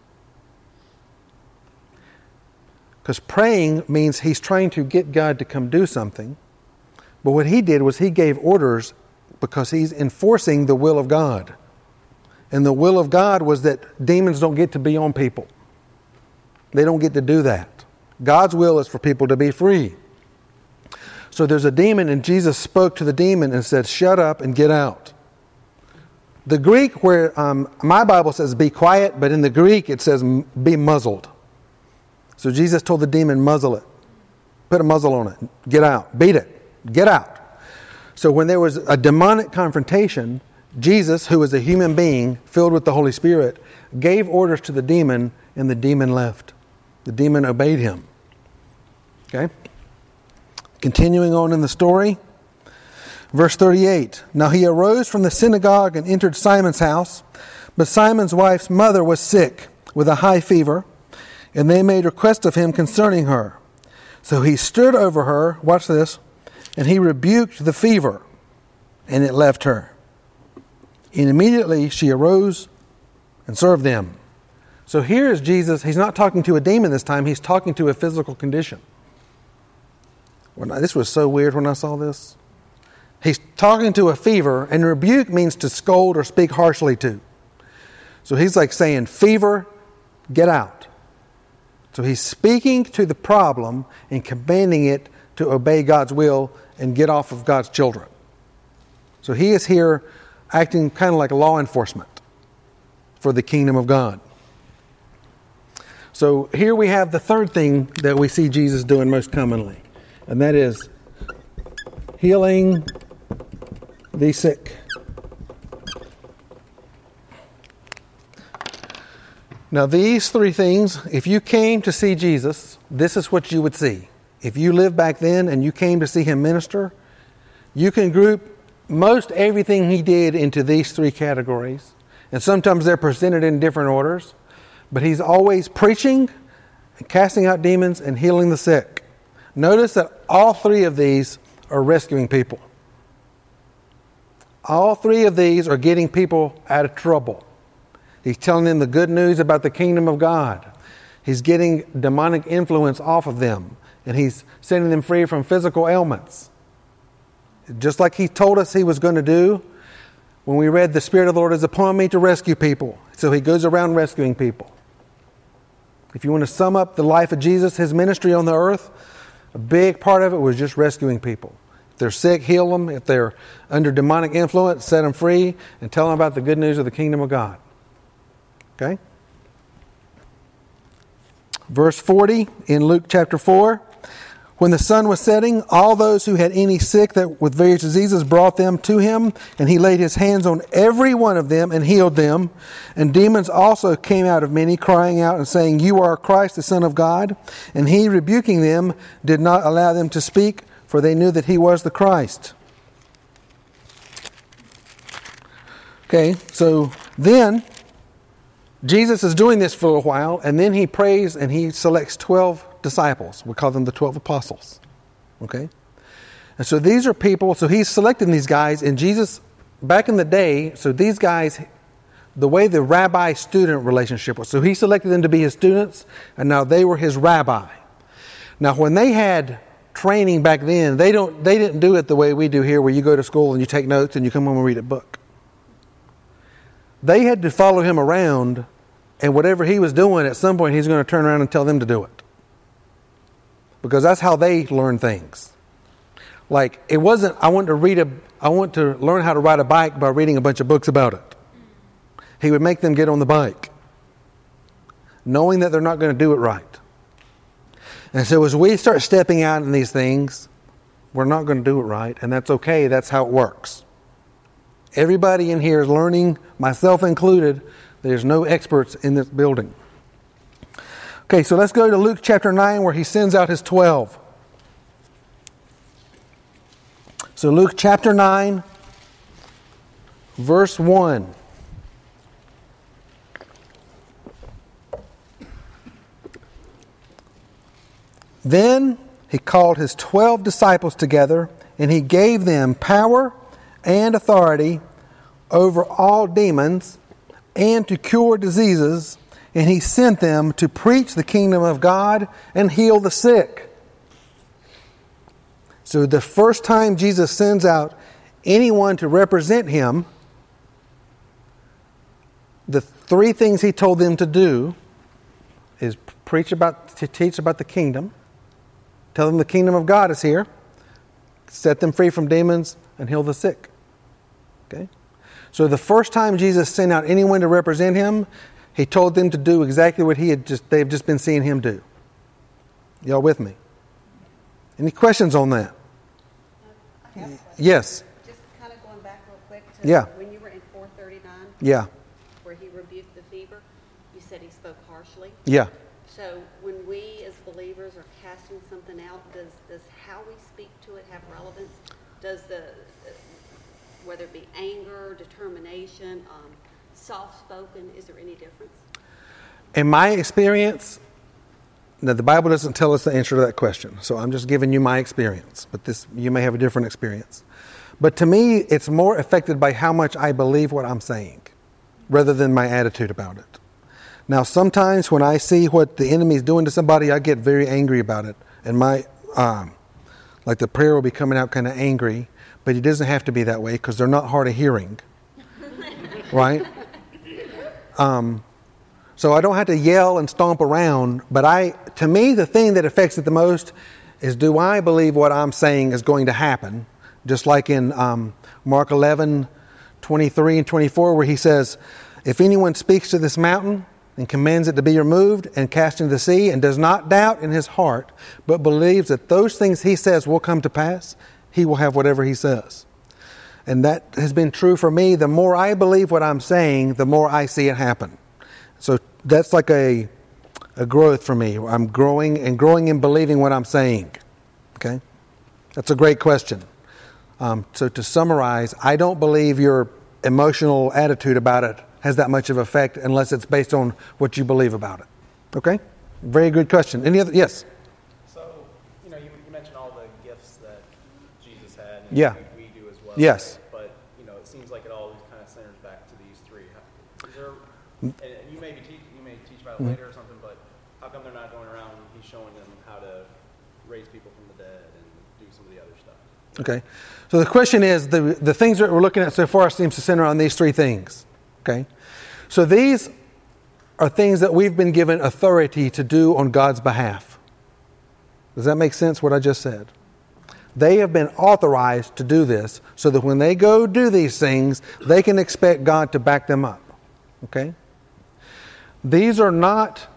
Because praying means he's trying to get God to come do something. But what he did was he gave orders because he's enforcing the will of God. And the will of God was that demons don't get to be on people. They don't get to do that. God's will is for people to be free. So there's a demon, and Jesus spoke to the demon and said, "Shut up and get out." The Greek, where my Bible says be quiet, but in the Greek it says be muzzled. So Jesus told the demon, muzzle it. Put a muzzle on it. Get out. Beat it. Get out. So when there was a demonic confrontation, Jesus, who was a human being filled with the Holy Spirit, gave orders to the demon, and the demon left. The demon obeyed him. Okay? Continuing on in the story. Verse 38. Now he arose from the synagogue and entered Simon's house. But Simon's wife's mother was sick with a high fever, and they made request of him concerning her. So he stood over her, watch this, and he rebuked the fever, and it left her. And immediately she arose and served them. So here is Jesus. He's not talking to a demon this time. He's talking to a physical condition. This was so weird when I saw this. He's talking to a fever, and rebuke means to scold or speak harshly to. So he's like saying, fever, get out. So he's speaking to the problem and commanding it to obey God's will and get off of God's children. So he is here acting kind of like law enforcement for the kingdom of God. So here we have the third thing that we see Jesus doing most commonly, and that is healing the sick. Now these three things, if you came to see Jesus, this is what you would see. If you lived back then and you came to see him minister, you can group most everything he did into these three categories. And sometimes they're presented in different orders. But he's always preaching, and casting out demons, and healing the sick. Notice that all three of these are rescuing people. All three of these are getting people out of trouble. He's telling them the good news about the kingdom of God. He's getting demonic influence off of them. And he's setting them free from physical ailments. Just like he told us he was going to do when we read, "The Spirit of the Lord is upon me to rescue people." So he goes around rescuing people. If you want to sum up the life of Jesus, his ministry on the earth, a big part of it was just rescuing people. If they're sick, heal them. If they're under demonic influence, set them free and tell them about the good news of the kingdom of God. Okay? Verse 40 in Luke chapter 4. When the sun was setting, all those who had any sick that with various diseases brought them to him, and he laid his hands on every one of them and healed them. And demons also came out of many, crying out and saying, "You are Christ, the Son of God." And he, rebuking them, did not allow them to speak, for they knew that he was the Christ. Okay, so then Jesus is doing this for a little while, and then he prays and he selects 12 disciples. We call them the 12 apostles. Okay? And so these are people, so he's selecting these guys, and Jesus, back in the day, so these guys, the way the rabbi-student relationship was, so he selected them to be his students, and now they were his rabbi. Now when they had training back then, they didn't do it the way we do here, where you go to school and you take notes and you come home and read a book. They had to follow him around, and whatever he was doing, at some point he's going to turn around and tell them to do it. Because that's how they learn things. Like, it wasn't, I want to learn how to ride a bike by reading a bunch of books about it. He would make them get on the bike, knowing that they're not going to do it right. And so as we start stepping out in these things, we're not going to do it right, and that's okay. That's how it works. Everybody in here is learning, myself included. There's no experts in this building. Okay, so let's go to Luke chapter 9, where he sends out his 12. So Luke chapter 9, verse 1. Then he called his 12 disciples together, and he gave them power and authority over all demons and to cure diseases, and he sent them to preach the kingdom of God and heal the sick. So the first time Jesus sends out anyone to represent him, the three things he told them to do is teach about the kingdom, tell them the kingdom of God is here, set them free from demons, and heal the sick. Okay? So the first time Jesus sent out anyone to represent him, he told them to do exactly what they've just been seeing him do. Y'all with me? Any questions on that? I have a question. Yes. Just kind of going back real quick to Yeah. when you were in 439, Yeah. where he rebuked the fever, you said he spoke harshly. Yeah. So when we as believers are casting something out, does how we speak to it have relevance? Does whether it be anger, determination, soft-spoken, is there any difference? In my experience, now the Bible doesn't tell us the answer to that question, so I'm just giving you my experience, but you may have a different experience. But to me, it's more affected by how much I believe what I'm saying, rather than my attitude about it. Now, sometimes when I see what the enemy is doing to somebody, I get very angry about it, and like the prayer will be coming out kind of angry, but it doesn't have to be that way because they're not hard of hearing, right? So I don't have to yell and stomp around, but to me, the thing that affects it the most is, do I believe what I'm saying is going to happen? Just like in Mark 11:23 and 24, where he says, if anyone speaks to this mountain and commands it to be removed and cast into the sea, and does not doubt in his heart, but believes that those things he says will come to pass, he will have whatever he says. And that has been true for me. The more I believe what I'm saying, the more I see it happen. So that's like a growth for me. I'm growing in believing what I'm saying. Okay? That's a great question. So to summarize, I don't believe your emotional attitude about it has that much of effect unless it's based on what you believe about it. Okay? Very good question. Any other? Yes? So, you mentioned all the gifts that Jesus had. And Yeah. we do as well. Yes. But, it seems like it always kind of centers back to these three. Is there, and you may teach about it later or something, but how come they're not going around and he's showing them how to raise people from the dead and do some of the other stuff? Okay. So the question is, the things that we're looking at so far seems to center on these three things. Okay? So these are things that we've been given authority to do on God's behalf. Does that make sense, what I just said? They have been authorized to do this so that when they go do these things, they can expect God to back them up. Okay? These are not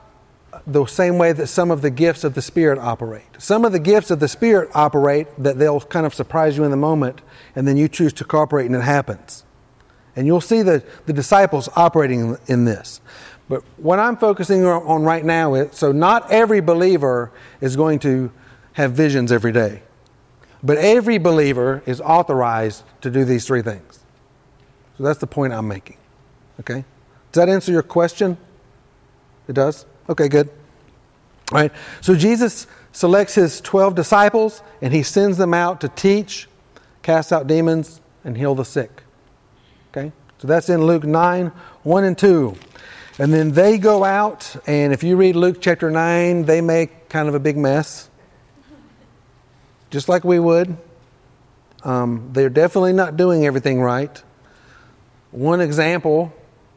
the same way that some of the gifts of the Spirit operate. Some of the gifts of the Spirit operate that they'll kind of surprise you in the moment, and then you choose to cooperate and it happens. And you'll see the disciples operating in this. But what I'm focusing on right now is, so not every believer is going to have visions every day. But every believer is authorized to do these three things. So that's the point I'm making. Okay? Does that answer your question? It does? Okay, good. All right. So Jesus selects his 12 disciples and he sends them out to teach, cast out demons, and heal the sick. Okay? So that's in Luke 9, 1 and 2. And then they go out, and if you read Luke chapter 9, they make kind of a big mess. Just like we would. They're definitely not doing everything right. One example,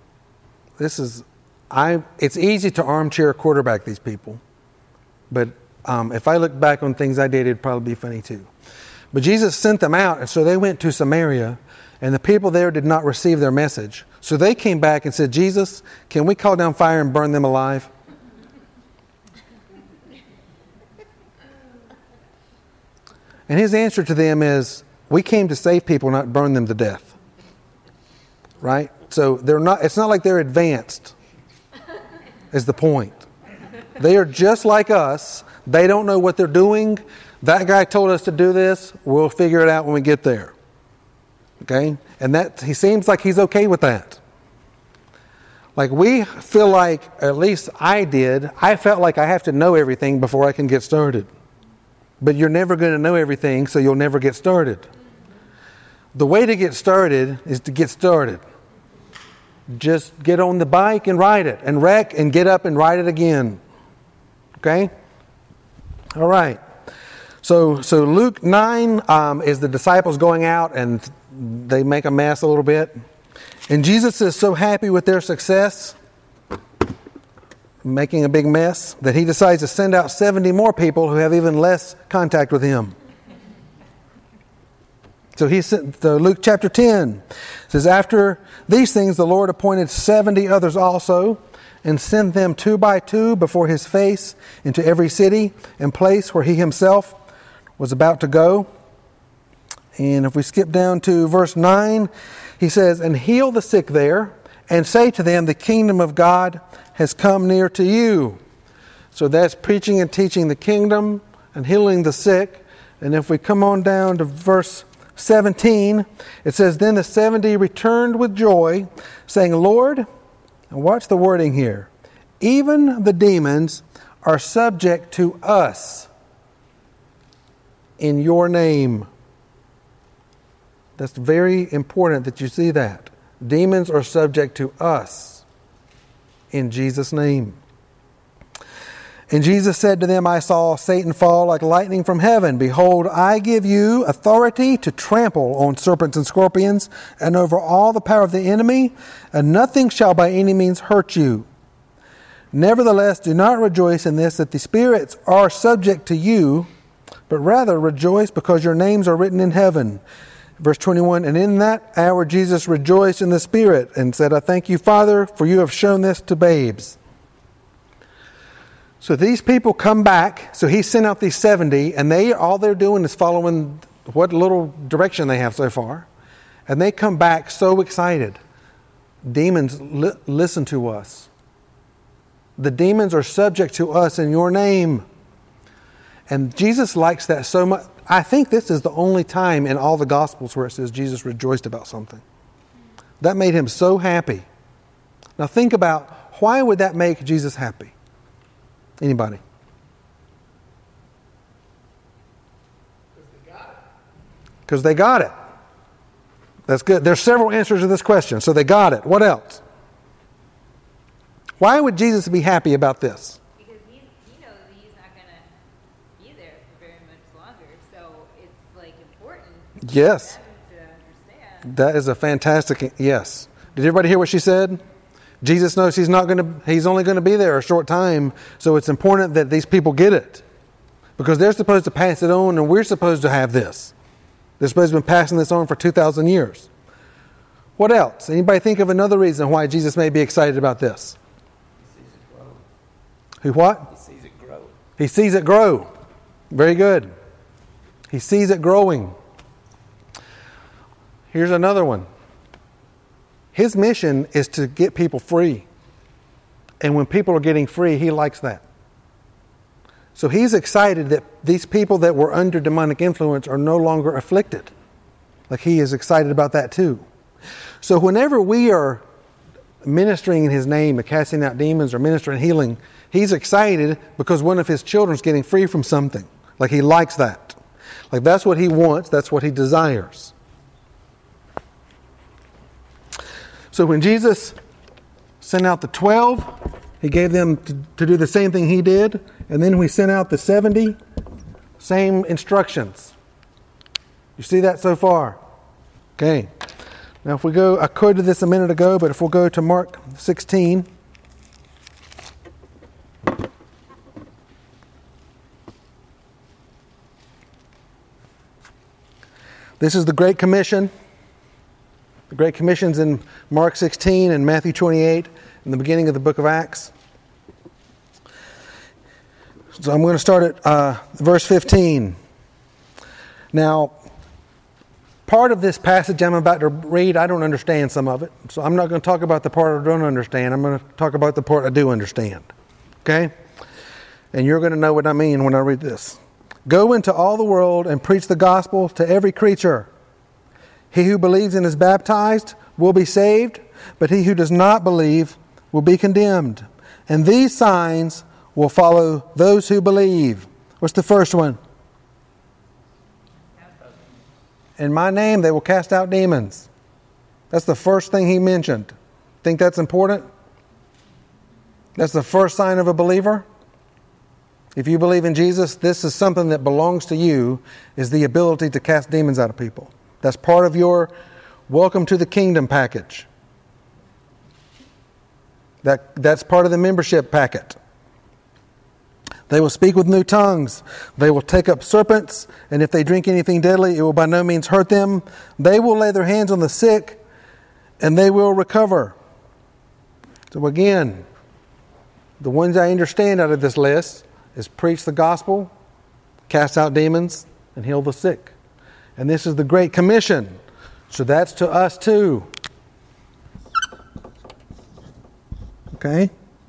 it's easy to armchair quarterback these people. But if I look back on things I did, it'd probably be funny too. But Jesus sent them out, and so they went to Samaria, and the people there did not receive their message. So they came back and said, Jesus, can we call down fire and burn them alive? And his answer to them is, we came to save people, not burn them to death. Right? So it's not like they're advanced, is the point. They are just like us. They don't know what they're doing. That guy told us to do this. We'll figure it out when we get there. Okay? And he seems like he's okay with that. Like we feel like, at least I did, I felt like I have to know everything before I can get started. But you're never going to know everything, so you'll never get started. The way to get started is to get started. Just get on the bike and ride it, and wreck and get up and ride it again. Okay? All right. So Luke 9 is the disciples going out, and they make a mess a little bit. And Jesus is so happy with their success, making a big mess, that he decides to send out 70 more people who have even less contact with him. So Luke chapter 10 says, after these things the Lord appointed 70 others also, and sent them 2 by 2 before his face into every city and place where he himself was about to go. And if we skip down to verse 9, he says, and heal the sick there, and say to them, the kingdom of God has come near to you. So that's preaching and teaching the kingdom and healing the sick. And if we come on down to verse 17, it says, then the 70 returned with joy, saying, Lord, and watch the wording here, even the demons are subject to us in your name. That's very important that you see that. Demons are subject to us in Jesus' name. And Jesus said to them, I saw Satan fall like lightning from heaven. Behold, I give you authority to trample on serpents and scorpions and over all the power of the enemy, and nothing shall by any means hurt you. Nevertheless, do not rejoice in this, that the spirits are subject to you, but rather rejoice because your names are written in heaven. Verse 21, and in that hour Jesus rejoiced in the Spirit and said, I thank you, Father, for you have shown this to babes. So these people come back. So he sent out these 70, and all they're doing is following what little direction they have so far. And they come back so excited. Demons, listen to us. The demons are subject to us in your name. And Jesus likes that so much. I think this is the only time in all the Gospels where it says Jesus rejoiced about something. That made him so happy. Now think about, why would that make Jesus happy? Anybody? Because they got it. That's good. There's several answers to this question. So they got it. What else? Why would Jesus be happy about this? Because he knows that he's not going to be there for very much longer. So it's like important Yes. for them to understand. That is a fantastic, yes. Did everybody hear what she said? Jesus knows he's only going to be there a short time, so it's important that these people get it. Because they're supposed to pass it on, and we're supposed to have this. They're supposed to have been passing this on for 2,000 years. What else? Anybody think of another reason why Jesus may be excited about this? Who what? He sees it grow. He sees it grow. Very good. He sees it growing. Here's another one. His mission is to get people free. And when people are getting free, he likes that. So he's excited that these people that were under demonic influence are no longer afflicted. Like he is excited about that too. So whenever we are ministering in his name, or casting out demons, or ministering healing, he's excited because one of his children's getting free from something. Like he likes that. Like that's what he wants. That's what he desires. So when Jesus sent out the 12, he gave them to do the same thing he did. And then we sent out the 70, same instructions. You see that so far? Okay. Now if we go, I quoted this a minute ago, but if we'll go to Mark 16. This is the Great Commission. The Great Commission's in Mark 16 and Matthew 28 in the beginning of the book of Acts. So I'm going to start at verse 15. Now, part of this passage I'm about to read, I don't understand some of it. So I'm not going to talk about the part I don't understand. I'm going to talk about the part I do understand. Okay? And you're going to know what I mean when I read this. Go into all the world and preach the gospel to every creature. He who believes and is baptized will be saved, but he who does not believe will be condemned. And these signs will follow those who believe. What's the first one? In my name they will cast out demons. That's the first thing he mentioned. Think that's important? That's the first sign of a believer. If you believe in Jesus, this is something that belongs to you, is the ability to cast demons out of people. That's part of your welcome to the kingdom package. That's part of the membership packet. They will speak with new tongues. They will take up serpents, and if they drink anything deadly, it will by no means hurt them. They will lay their hands on the sick, and they will recover. So again, the ones I understand out of this list is preach the gospel, cast out demons, and heal the sick. And this is the Great Commission. So that's to us too. Okay?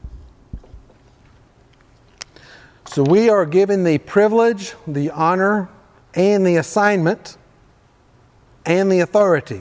So we are given the privilege, the honor, and the assignment, and the authority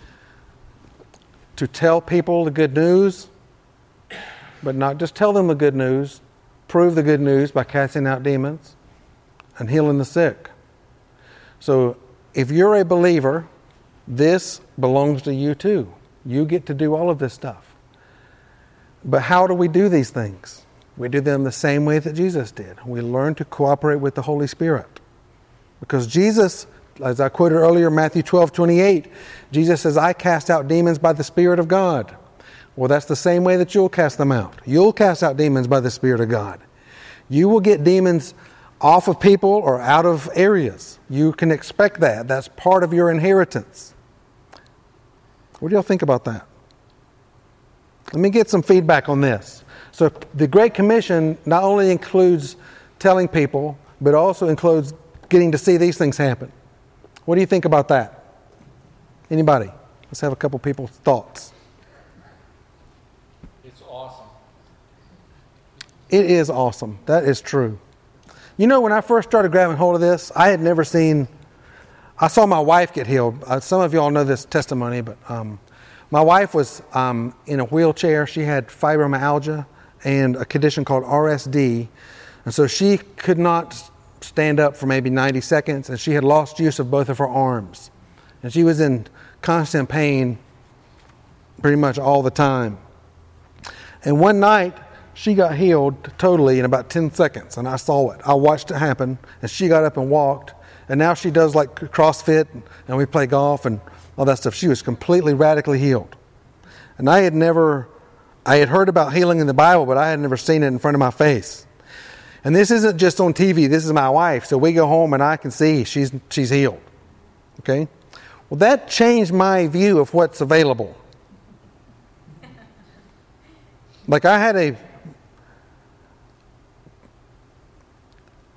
to tell people the good news, but not just tell them the good news, prove the good news by casting out demons and healing the sick. So if you're a believer, this belongs to you too. You get to do all of this stuff. But how do we do these things? We do them the same way that Jesus did. We learn to cooperate with the Holy Spirit. Because Jesus, as I quoted earlier, Matthew 12:28, Jesus says, I cast out demons by the Spirit of God. Well, that's the same way that you'll cast them out. You'll cast out demons by the Spirit of God. You will get demons off of people or out of areas. You can expect that. That's part of your inheritance. What do y'all think about that? Let me get some feedback on this. So the Great Commission not only includes telling people, but also includes getting to see these things happen. What do you think about that? Anybody? Let's have a couple people's thoughts. It's awesome. It is awesome. That is true. You know, when I first started grabbing hold of this, I had never seen... I saw my wife get healed. Some of you all know this testimony, but my wife was in a wheelchair. She had fibromyalgia and a condition called RSD. And so she could not stand up for maybe 90 seconds, and she had lost use of both of her arms. And she was in constant pain pretty much all the time. And one night, she got healed totally in about 10 seconds, and I saw it. I watched it happen, and she got up and walked. And now she does like CrossFit, and we play golf and all that stuff. She was completely, radically healed. And I had heard about healing in the Bible, but I had never seen it in front of my face. And this isn't just on TV. This is my wife. So we go home and I can see she's healed. Okay? Well, that changed my view of what's available. Like I had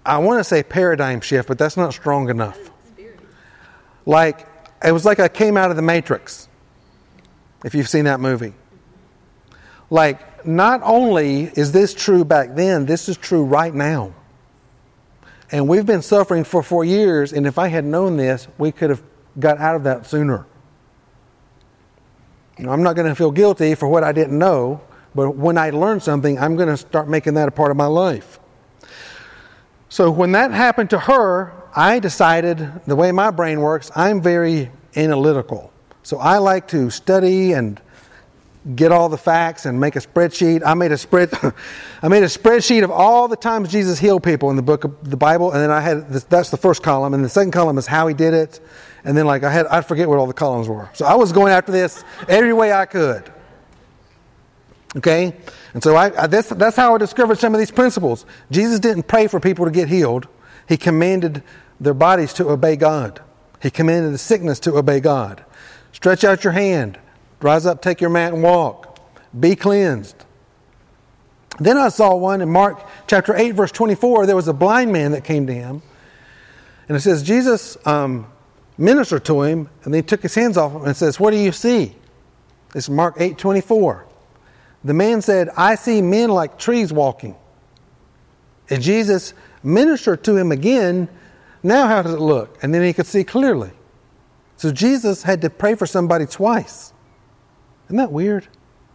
I want to say paradigm shift, but that's not strong enough. Experience. Like, it was like I came out of the Matrix, if you've seen that movie. Like, not only is this true back then, this is true right now. And we've been suffering for 4 years, and if I had known this, we could have got out of that sooner. You know, I'm not going to feel guilty for what I didn't know, but when I learn something, I'm going to start making that a part of my life. So when that happened to her, I decided, the way my brain works, I'm very analytical. So I like to study and get all the facts and make a spreadsheet. I made a spreadsheet of all the times Jesus healed people in the book of the Bible, and then I had that's the first column, and the second column is how he did it, and then I forget what all the columns were. So I was going after this every way I could. Okay, and so that's how I discovered some of these principles. Jesus didn't pray for people to get healed; he commanded their bodies to obey God. He commanded the sickness to obey God. Stretch out your hand. Rise up, take your mat and walk. Be cleansed. Then I saw one in Mark chapter 8, verse 24. There was a blind man that came to him. And it says, Jesus ministered to him, and then he took his hands off him and says, what do you see? This is Mark 8, 24. The man said, I see men like trees walking. And Jesus ministered to him again. Now how does it look? And then he could see clearly. So Jesus had to pray for somebody twice. Isn't that weird?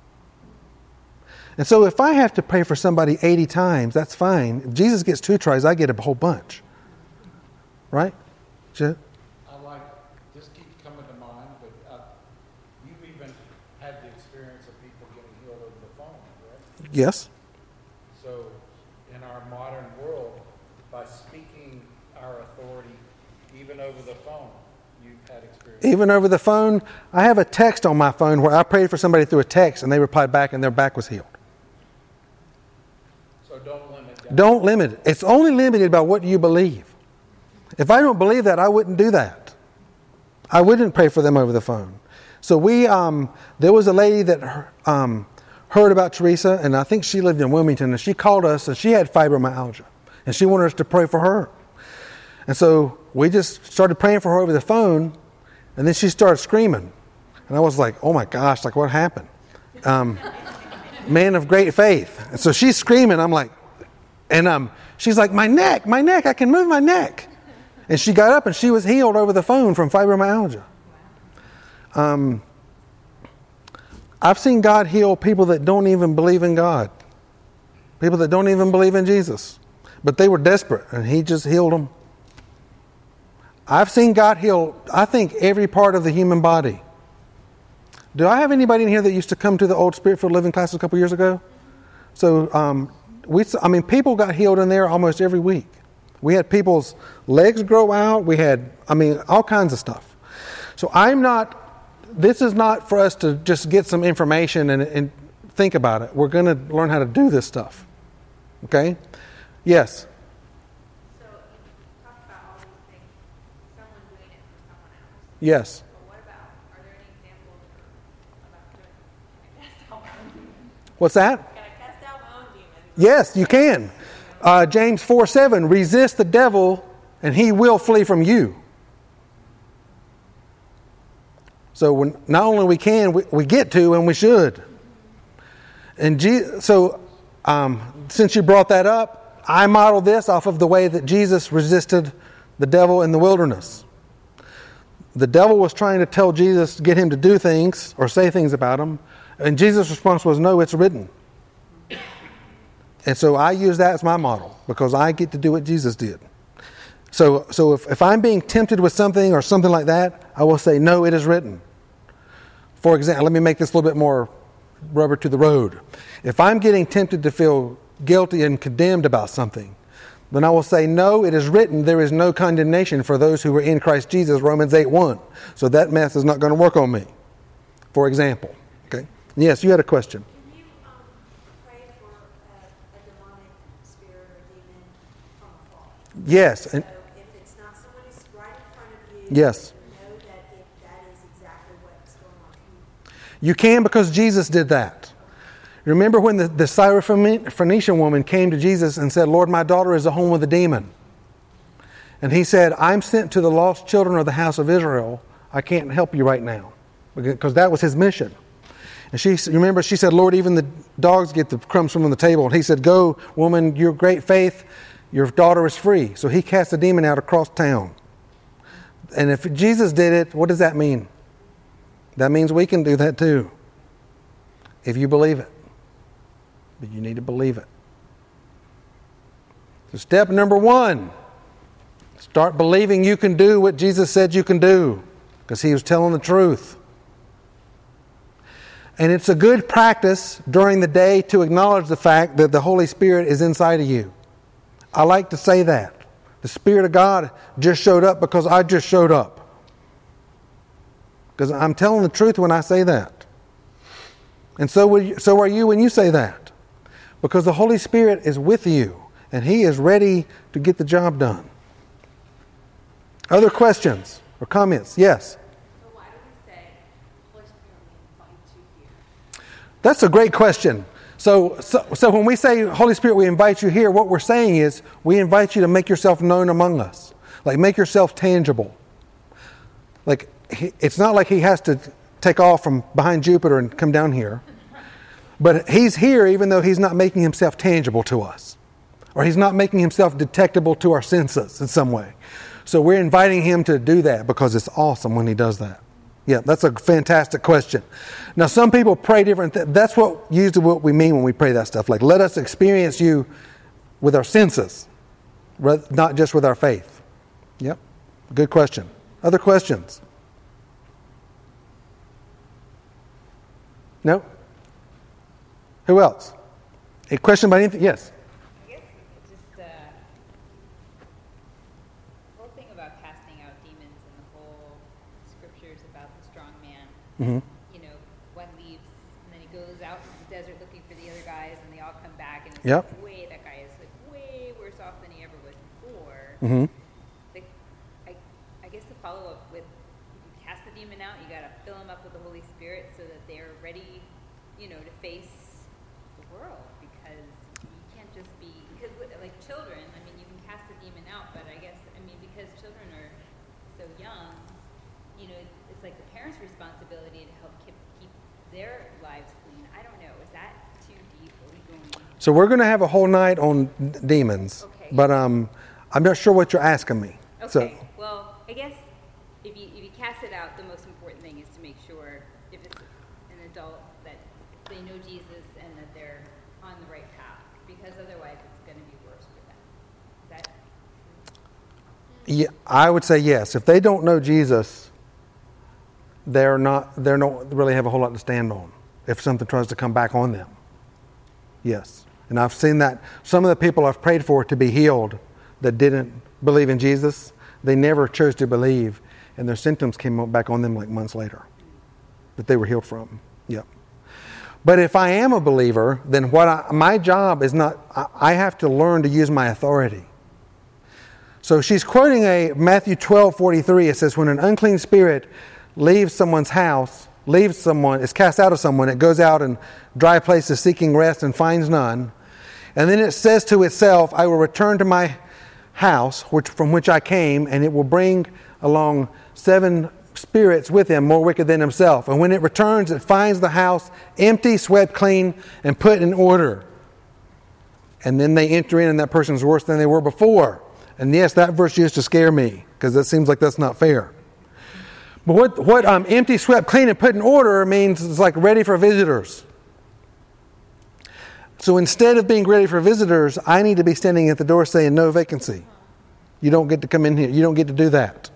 And so if I have to pray for somebody 80 times, that's fine. If Jesus gets 2 tries, I get a whole bunch. Right? This keeps coming to mind, but you've even had the experience of people getting healed over the phone, correct? Yes. So in our modern world, by speaking our authority, even over the phone, you've had experience. Even over the phone, I have a text on my phone where I prayed for somebody through a text and they replied back and their back was healed. So don't limit that. Don't limit it. It's only limited by what you believe. If I don't believe that, I wouldn't do that. I wouldn't pray for them over the phone. So there was a lady that heard about Teresa, and I think she lived in Wilmington, and she called us and she had fibromyalgia, and she wanted us to pray for her. And so we just started praying for her over the phone, and then she started screaming. And I was like, oh my gosh, like what happened? Man of great faith. And so she's screaming, I'm like, and she's like, my neck, I can move my neck. And she got up and she was healed over the phone from fibromyalgia. I've seen God heal people that don't even believe in God. People that don't even believe in Jesus. But they were desperate and he just healed them. I've seen God heal, I think, every part of the human body. Do I have anybody in here that used to come to the old Spirit-filled living classes a couple years ago? So, people got healed in there almost every week. We had people's legs grow out. We had, all kinds of stuff. So this is not for us to just get some information and think about it. We're going to learn how to do this stuff. Okay? Yes? So you talked about all these things, someone doing it for someone else. Yes. But what about, are there any examples about doing, can I cast out my own demons? What's that? Can I cast out my own demons? Yes, you can. James 4:7, resist the devil and he will flee from you. So not only we can, we get to, and we should. And since you brought that up, I modeled this off of the way that Jesus resisted the devil in the wilderness. The devil was trying to tell Jesus to get him to do things or say things about him. And Jesus' response was, no, it's written. And so I use that as my model because I get to do what Jesus did. So if I'm being tempted with something or something like that, I will say, no, it is written. For example, let me make this a little bit more rubber to the road. If I'm getting tempted to feel guilty and condemned about something, then I will say, no, it is written, there is no condemnation for those who are in Christ Jesus, Romans 8:1. So that mess is not going to work on me, for example. Okay. Yes, you had a question. Can you pray for a demonic spirit or demon from afar? Yes. So if it's not someone who's right in front of you, Yes. know that that is exactly what's going on. You can because Jesus did that. Remember when the Syrophoenician woman came to Jesus and said, Lord, my daughter is at home with a demon. And he said, I'm sent to the lost children of the house of Israel. I can't help you right now. Because that was his mission. And she said, Lord, even the dogs get the crumbs from the table. And he said, go, woman, your great faith, your daughter is free. So he cast the demon out across town. And if Jesus did it, what does that mean? That means we can do that too. If you believe it. But you need to believe it. So step number 1, start believing you can do what Jesus said you can do. Because he was telling the truth. And it's a good practice during the day to acknowledge the fact that the Holy Spirit is inside of you. I like to say that. The Spirit of God just showed up because I just showed up. Because I'm telling the truth when I say that. And so are you when you say that. Because the Holy Spirit is with you. And He is ready to get the job done. Other questions or comments? Yes? So why do we say, Holy Spirit, we invite you here? That's a great question. So when we say, Holy Spirit, we invite you here, what we're saying is, we invite you to make yourself known among us. Like, make yourself tangible. Like, it's not like He has to take off from behind Jupiter and come down here. But He's here even though He's not making Himself tangible to us. Or He's not making Himself detectable to our senses in some way. So we're inviting Him to do that because it's awesome when He does that. Yeah, that's a fantastic question. Now, some people pray different things. That's usually what we mean when we pray that stuff. Like, let us experience you with our senses, not just with our faith. Yep, good question. Other questions? No? Who else? A question about anything? Yes? I guess just the whole thing about casting out demons and the whole scriptures about the strong man. Mm-hmm. You know, one leaves and then he goes out in the desert looking for the other guys and they all come back and it's Yep. like, that guy is like way worse off than he ever was before. Mm-hmm. I guess the follow-up with, if you cast the demon out, you got to fill them up with the Holy Spirit so that they're ready, to face the world, because you can't just be, because like children, you can cast the demon out, but I guess, because children are so young, it's like the parents' responsibility to help keep their lives clean. I don't know. Is that too deep? Are we going? So we're going to have a whole night on demons, Okay. but I'm not sure what you're asking me. Okay. So, Well, I guess if you cast it out, the most important thing is to make sure if it's an adult that they know Jesus and that they're on the right path, because otherwise it's going to be worse for them. Is that true? yeah, I would say yes. If they don't know Jesus, they don't really have a whole lot to stand on if something tries to come back on them. Yes. And I've seen that some of the people I've prayed for to be healed that didn't believe in Jesus, they never chose to believe, and their symptoms came back on them like months later that they were healed from. Yep. But if I am a believer, then my job is not, I have to learn to use my authority. So she's quoting a Matthew 12:43. It says, when an unclean spirit leaves someone's house, is cast out of someone, it goes out in dry places seeking rest and finds none. And then it says to itself, I will return to my house from which I came, and it will bring along 7 spirits with him more wicked than himself. And when it returns, it finds the house empty, swept clean, and put in order. And then they enter in, and that person's worse than they were before. And yes, that verse used to scare me, because it seems like that's not fair. But what empty, swept clean, and put in order means it's like ready for visitors. So instead of being ready for visitors, I need to be standing at the door saying, no vacancy. You don't get to come in here. You don't get to do that.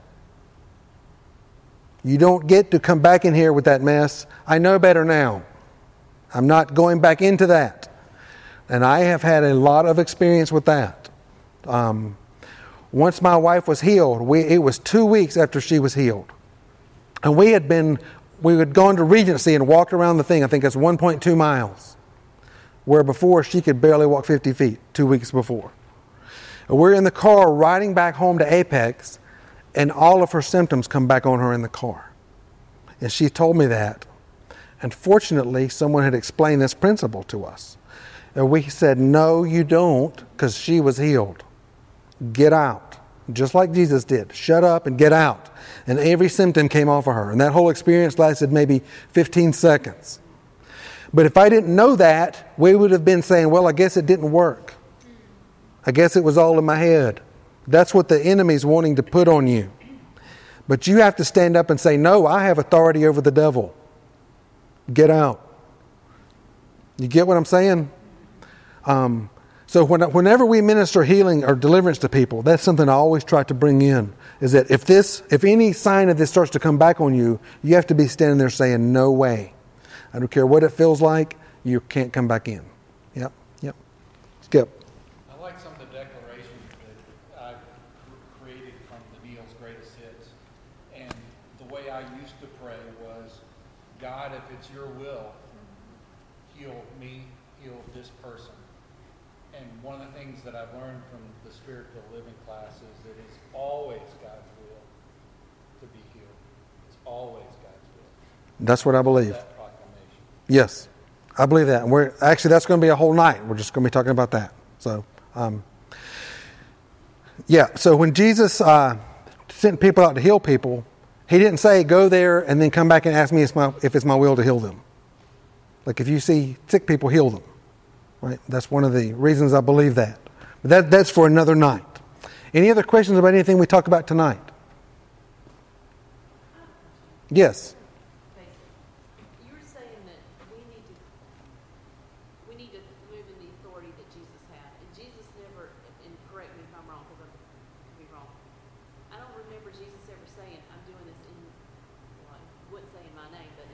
You don't get to come back in here with that mess. I know better now. I'm not going back into that. And I have had a lot of experience with that. Once my wife was healed, it was 2 weeks after she was healed. And we had gone to Regency and walked around the thing. I think it's 1.2 miles. Where before she could barely walk 50 feet 2 weeks before. And we're in the car riding back home to Apex, and all of her symptoms come back on her in the car. And she told me that. And fortunately, someone had explained this principle to us. And we said, no, you don't, because she was healed. Get out. just like Jesus did. Shut up and get out. And every symptom came off of her. And that whole experience lasted maybe 15 seconds. But if I didn't know that, we would have been saying, well, I guess it didn't work. I guess it was all in my head. That's what the enemy's wanting to put on you. But you have to stand up and say, no, I have authority over the devil. Get out. You get what I'm saying? So whenever we minister healing or deliverance to people, that's something I always try to bring in, is that if any sign of this starts to come back on you, you have to be standing there saying, no way. I don't care what it feels like, you can't come back in. Yep. Skip. I like some of the declarations that I created from the Neil's Greatest Hits. And the way I used to pray was, God, if it's your will, heal me, heal this person. And one of the things that I've learned from the Spirit-Filled Living class is that it's always God's will to be healed. It's always God's will. That's what I believe. That proclamation. Yes, I believe that. And that's going to be a whole night. We're just going to be talking about that. So, so when Jesus sent people out to heal people, he didn't say, go there and then come back and ask me if it's my will to heal them. Like if you see sick people, heal them. Right? That's one of the reasons I believe that. But that's for another night. Any other questions about anything we talked about tonight? Yes. You were saying that we need to move in the authority that Jesus had. And Jesus never, and correct me if I'm wrong, because I could be wrong. I don't remember Jesus ever saying, I'm doing this in, well, I wouldn't say in my name, but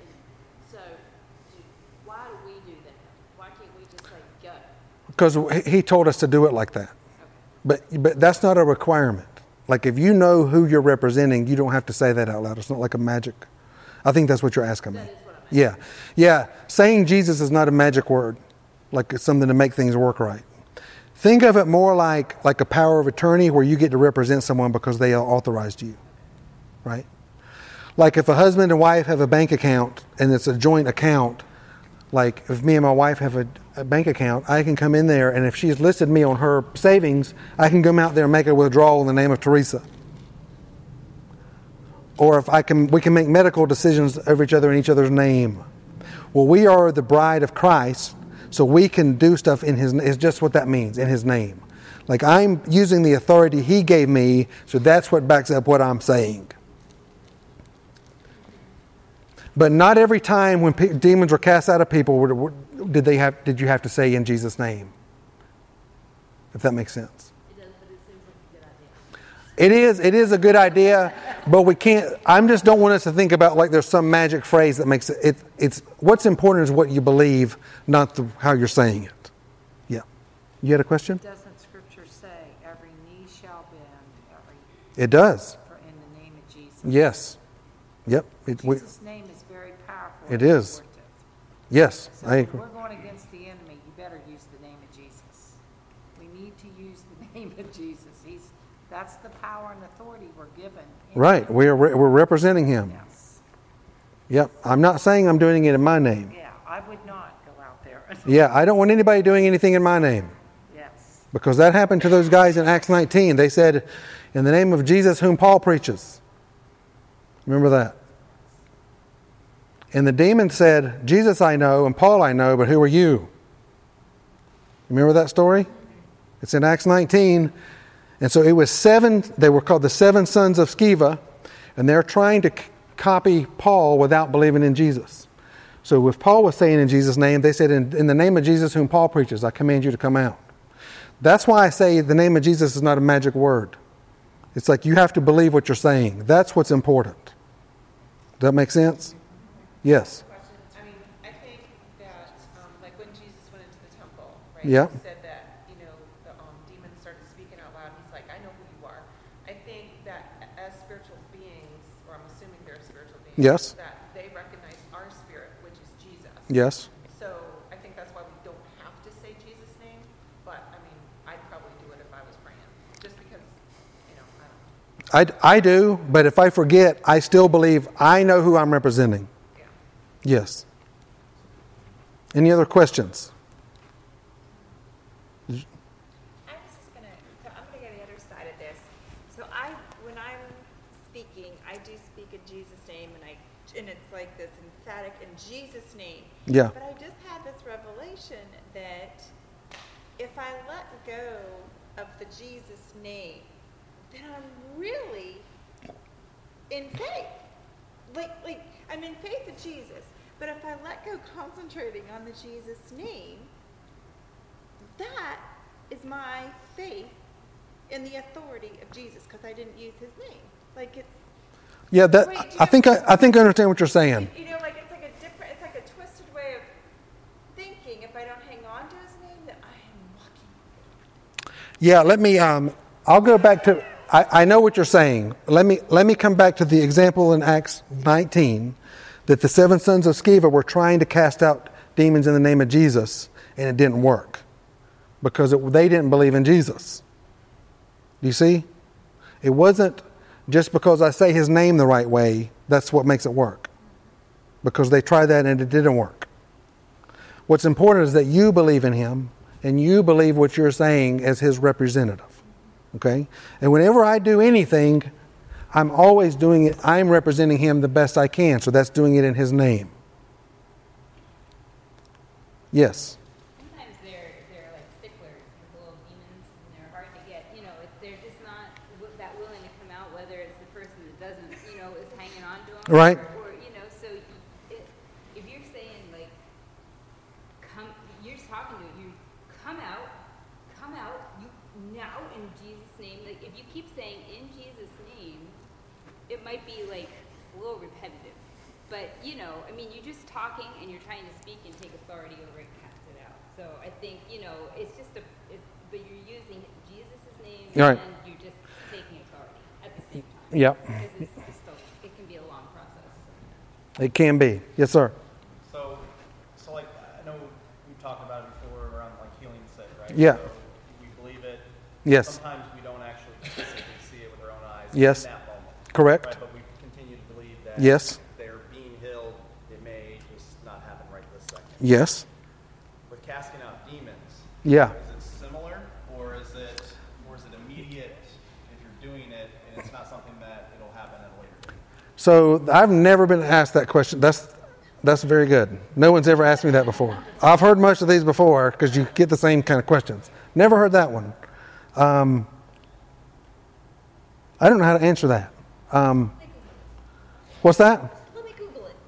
why do we do that? Why can't we just say, go? Because he told us to do it like that. Okay. But that's not a requirement. Like if you know who you're representing, you don't have to say that out loud. It's not like a magic. I think that's what you're asking me. That is what I'm asking. Yeah. Saying Jesus is not a magic word, like it's something to make things work right. Think of it more like a power of attorney where you get to represent someone because they authorized you, right? Like if a husband and wife have a bank account and it's a joint account, like if me and my wife have a bank account, I can come in there and if she's listed me on her savings, I can come out there and make a withdrawal in the name of Teresa. Or if we can make medical decisions over each other in each other's name. Well, we are the bride of Christ, so we can do stuff in His. It's just what that means, in His name. Like I'm using the authority He gave me, so that's what backs up what I'm saying. But not every time when demons were cast out of people did you have to say in Jesus' name. If that makes sense. It does, but it seems like a good idea. It is a good idea, but we can't. I just don't want us to think about like there's some magic phrase that makes it. It's what's important is what you believe, not how you're saying it. Yeah. You had a question? Doesn't Scripture say every knee shall bend, It does. in the name of Jesus? Yes. Yep. Jesus' name is very powerful. It and is. authoritative. Yes. So I if agree. we're going against the enemy, you better use the name of Jesus. We need to use the name of Jesus. That's the power and authority we're given. Right. We're representing Him. Yes. Yep. I'm not saying I'm doing it in my name. Yeah, I would not go out there. Yeah. I don't want anybody doing anything in my name. Yes. Because that happened to those guys in Acts 19. They said, in the name of Jesus whom Paul preaches. Remember that. And the demon said, Jesus I know and Paul I know, but who are you? Remember that story? It's in Acts 19. And so it was 7, they were called the 7 sons of Sceva, and they're trying to copy Paul without believing in Jesus. So if Paul was saying in Jesus' name, they said, in the name of Jesus whom Paul preaches, I command you to come out. That's why I say the name of Jesus is not a magic word. It's like you have to believe what you're saying. That's what's important. Does that make sense? Yes. I mean, I think that, like when Jesus went into the temple, right? Yeah. He said that, the demons started speaking out loud. He's like, I know who you are. I think that as spiritual beings, or I'm assuming they're spiritual beings, Yes. that they recognize our spirit, which is Jesus. Yes. So I think that's why we don't have to say Jesus' name. But, I mean, I'd probably do it if I was praying. Just because, I don't know. I do, but if I forget, I still believe I know who I'm representing. Yeah. Yes. Any other questions? I was just I'm gonna go to the other side of this. So So when I'm speaking, I do speak in Jesus' name, and it's like this emphatic in Jesus' name. Yeah. But I just had this revelation that if I let go of the Jesus name, then I'm really in faith. Like I'm in faith in Jesus. But if I let go concentrating on the Jesus name, that is my faith in the authority of Jesus, because I didn't use his name. Like it's Yeah, that Wait, I think I understand what you're saying. like it's like it's like a twisted way of thinking. If I don't hang on to his name, that I am walking. Yeah, let me. I'll go back to. I know what you're saying. Let me come back to the example in Acts 19 that the 7 sons of Sceva were trying to cast out demons in the name of Jesus, and it didn't work because they didn't believe in Jesus. Do you see? It wasn't just because I say his name the right way. That's what makes it work. Because they tried that and it didn't work. What's important is that you believe in him and you believe what you're saying as his representative. Okay? And whenever I do anything, I'm always doing it, I'm representing him the best I can. So that's doing it in his name. Yes? Sometimes they're like sticklers, these little demons, and they're hard to get. They're just not that willing to come out, whether it's the person that doesn't, is hanging on to them. Right. Or so if you're saying, like, you're just talking to it, you come out, you now in Jesus' name. Like, if you keep saying in Jesus' name, it might be, like, a little repetitive. But, you're just talking and you're trying to speak and take authority over it and cast it out. So I think, it's just but you're using Jesus' name Right. and you're just taking authority at the same time. Yep. Because it's just it can be a long process. It can be. Yes, sir. So like, I know we've talked about it before around like healing the sick, right? Yeah. So we believe it. Yes. Sometimes we don't actually physically see it with our own eyes. Yes. In that moment. Correct. Right, but we continue to believe that. Yes. They're being healed. It may just not happen right this second. Yes. With casting out demons. Yeah. Is it similar, or is it immediate if you're doing it, and it's not something that it'll happen at a later date? So I've never been asked that question. That's very good. No one's ever asked me that before. I've heard most of these before because you get the same kind of questions. Never heard that one. I don't know how to answer that. What's that? Let me Google it.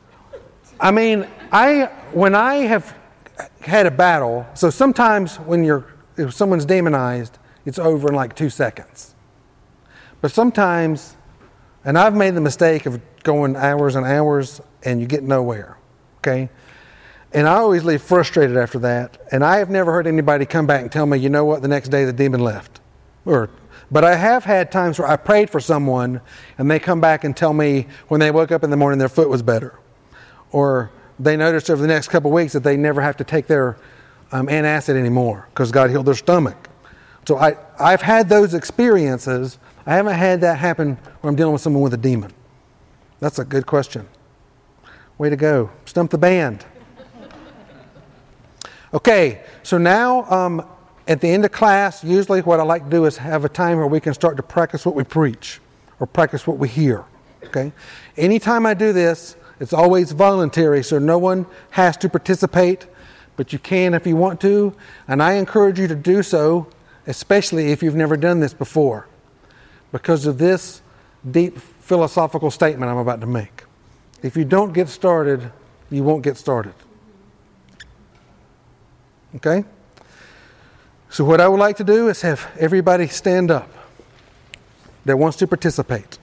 When I have had a battle, so sometimes if someone's demonized, it's over in like 2 seconds. But sometimes, and I've made the mistake of going hours and hours and you get nowhere. Okay? And I always leave frustrated after that. And I have never heard anybody come back and tell me, you know what, the next day the demon left. But I have had times where I prayed for someone and they come back and tell me when they woke up in the morning their foot was better. Or they noticed over the next couple of weeks that they never have to take their antacid anymore because God healed their stomach. So I've had those experiences. I haven't had that happen when I'm dealing with someone with a demon. That's a good question. Way to go. Stump the band. Okay, so now at the end of class, usually what I like to do is have a time where we can start to practice what we preach or practice what we hear. Okay? Anytime I do this, it's always voluntary, so no one has to participate, but you can if you want to, and I encourage you to do so, especially if you've never done this before, because of this deep philosophical statement I'm about to make. If you don't get started, you won't get started. Okay? So what I would like to do is have everybody stand up that wants to participate.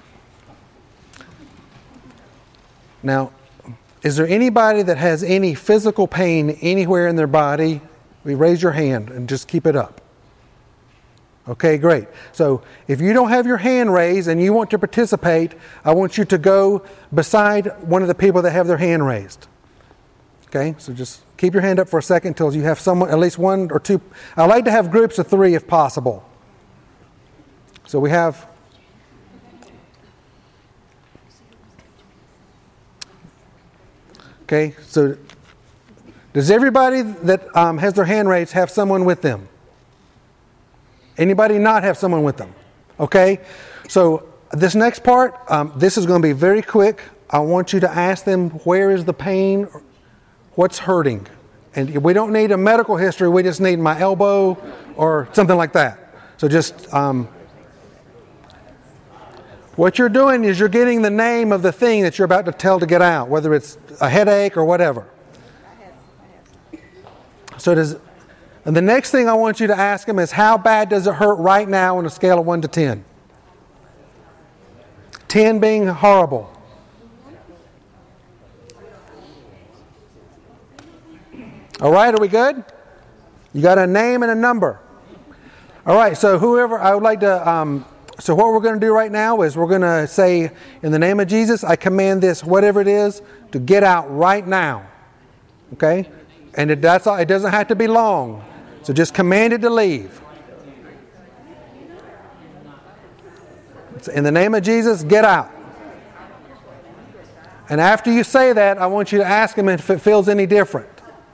Now, is there anybody that has any physical pain anywhere in their body? Raise your hand and just keep it up. Okay, great. So if you don't have your hand raised and you want to participate, I want you to go beside one of the people that have their hand raised. Okay, so just keep your hand up for a second until you have someone, at least one or two. I like to have groups of 3 if possible. So we have... Okay, so does everybody that has their hand raised have someone with them? Anybody not have someone with them? Okay? So this next part, this is going to be very quick. I want you to ask them, where is the pain? What's hurting? And we don't need a medical history. We just need my elbow or something like that. So just... what you're doing is you're getting the name of the thing that you're about to tell to get out, whether it's a headache or whatever. And the next thing I want you to ask them is, how bad does it hurt right now on a scale of 1 to 10? 10 being horrible. All right, are we good? You got a name and a number. All right, so whoever, I would like to... So what we're going to do right now is we're going to say, in the name of Jesus, I command this, whatever it is, to get out right now. Okay? And that's all, it doesn't have to be long. So just command it to leave. In the name of Jesus, get out. And after you say that, I want you to ask him if it feels any different.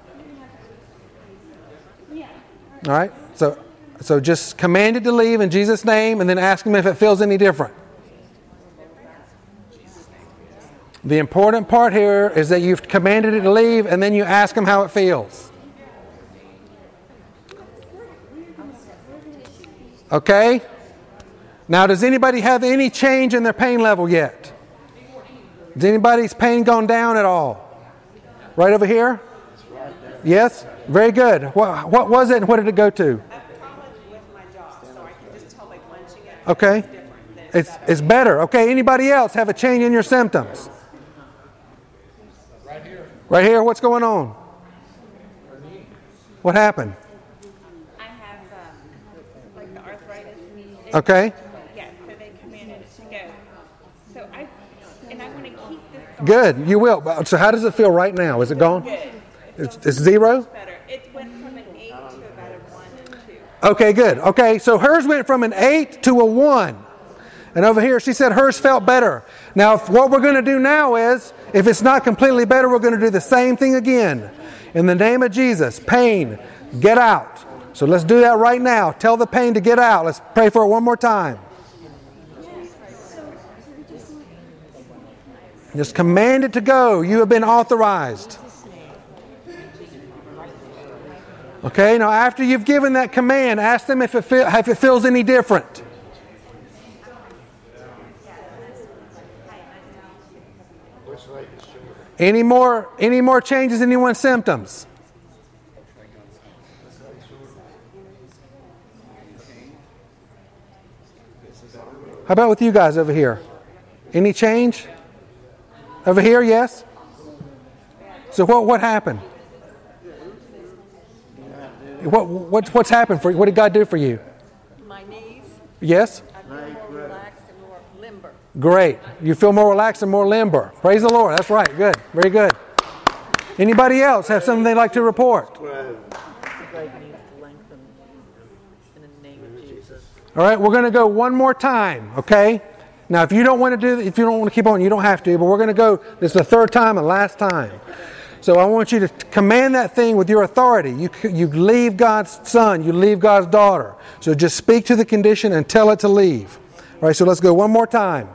All right? So just command it to leave in Jesus' name, and then ask him if it feels any different. The important part here is that you've commanded it to leave, and then you ask him how it feels. Okay? Now, does anybody have any change in their pain level yet? Has anybody's pain gone down at all? Right over here? Yes? Very good. What was it and what did it go to? Okay. It's better. Okay, anybody else have a change in your symptoms? Right here. Right here, what's going on? What happened? I have like the arthritis. Okay. Yeah, so they commanded it to go. So I want to keep this going. Good, you will. So how does it feel right now? Is it gone? Good. It's 0? Better. It went from an 8 to about a 1 and 2. Okay, good. Okay, so hers went from an 8 to a 1. And over here, she said hers felt better. Now, what we're going to do now is, if it's not completely better, we're going to do the same thing again. In the name of Jesus, pain, get out. So let's do that right now. Tell the pain to get out. Let's pray for it one more time. Just command it to go. You have been authorized. Okay, now after you've given that command, ask them if it feels any different. Any more changes in anyone's symptoms? How about with you guys over here? Any change? Over here, yes? So what happened? What's happened for you? What did God do for you? My knees. Yes? I feel more relaxed and more limber. Great. You feel more relaxed and more limber. Praise the Lord. That's right. Good. Very good. Anybody else have something they'd like to report? All right, we're going to go one more time, okay? Now, if you don't want to keep on, you don't have to, but we're going to go, this is the third time and last time. So I want you to command that thing with your authority. You leave God's son, you leave God's daughter. So just speak to the condition and tell it to leave. All right, so let's go one more time.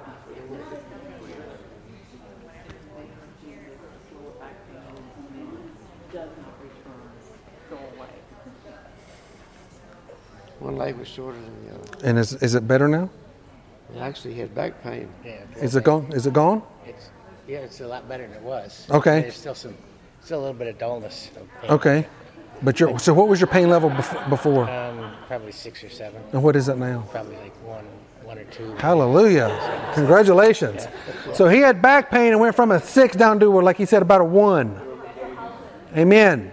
One leg was shorter than the other. And is it better now? He actually had back pain. Yeah, Is it gone? Is it gone? It's a lot better than it was. Okay. There's still a little bit of dullness. Okay. But so what was your pain level before? Probably 6 or 7. And what is it now? Probably like one or 2. Hallelujah. Congratulations. So he had back pain and went from a 6 down to, like he said, about a 1. Amen.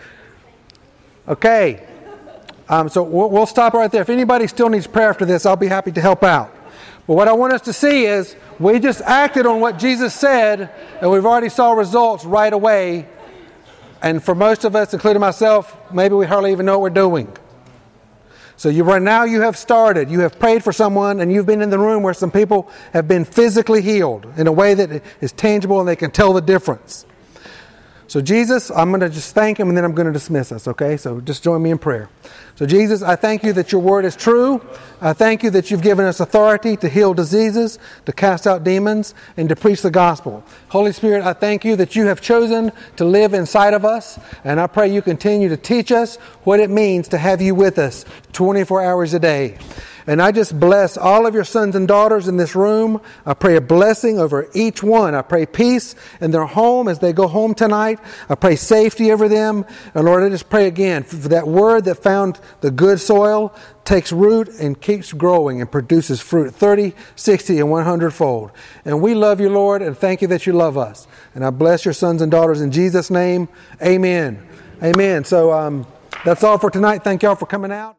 Okay. So we'll stop right there. If anybody still needs prayer after this, I'll be happy to help out. But what I want us to see is we just acted on what Jesus said, and we've already saw results right away. And for most of us, including myself, maybe we hardly even know what we're doing. So right now you have started. You have prayed for someone, and you've been in the room where some people have been physically healed in a way that is tangible and they can tell the difference. So Jesus, I'm going to just thank him and then I'm going to dismiss us, okay? So just join me in prayer. So Jesus, I thank you that your word is true. I thank you that you've given us authority to heal diseases, to cast out demons, and to preach the gospel. Holy Spirit, I thank you that you have chosen to live inside of us. And I pray you continue to teach us what it means to have you with us 24 hours a day. And I just bless all of your sons and daughters in this room. I pray a blessing over each one. I pray peace in their home as they go home tonight. I pray safety over them. And Lord, I just pray again for that word that found the good soil, takes root and keeps growing and produces fruit 30, 60, and 100-fold. And we love you, Lord, and thank you that you love us. And I bless your sons and daughters in Jesus' name. Amen. Amen. So that's all for tonight. Thank y'all for coming out.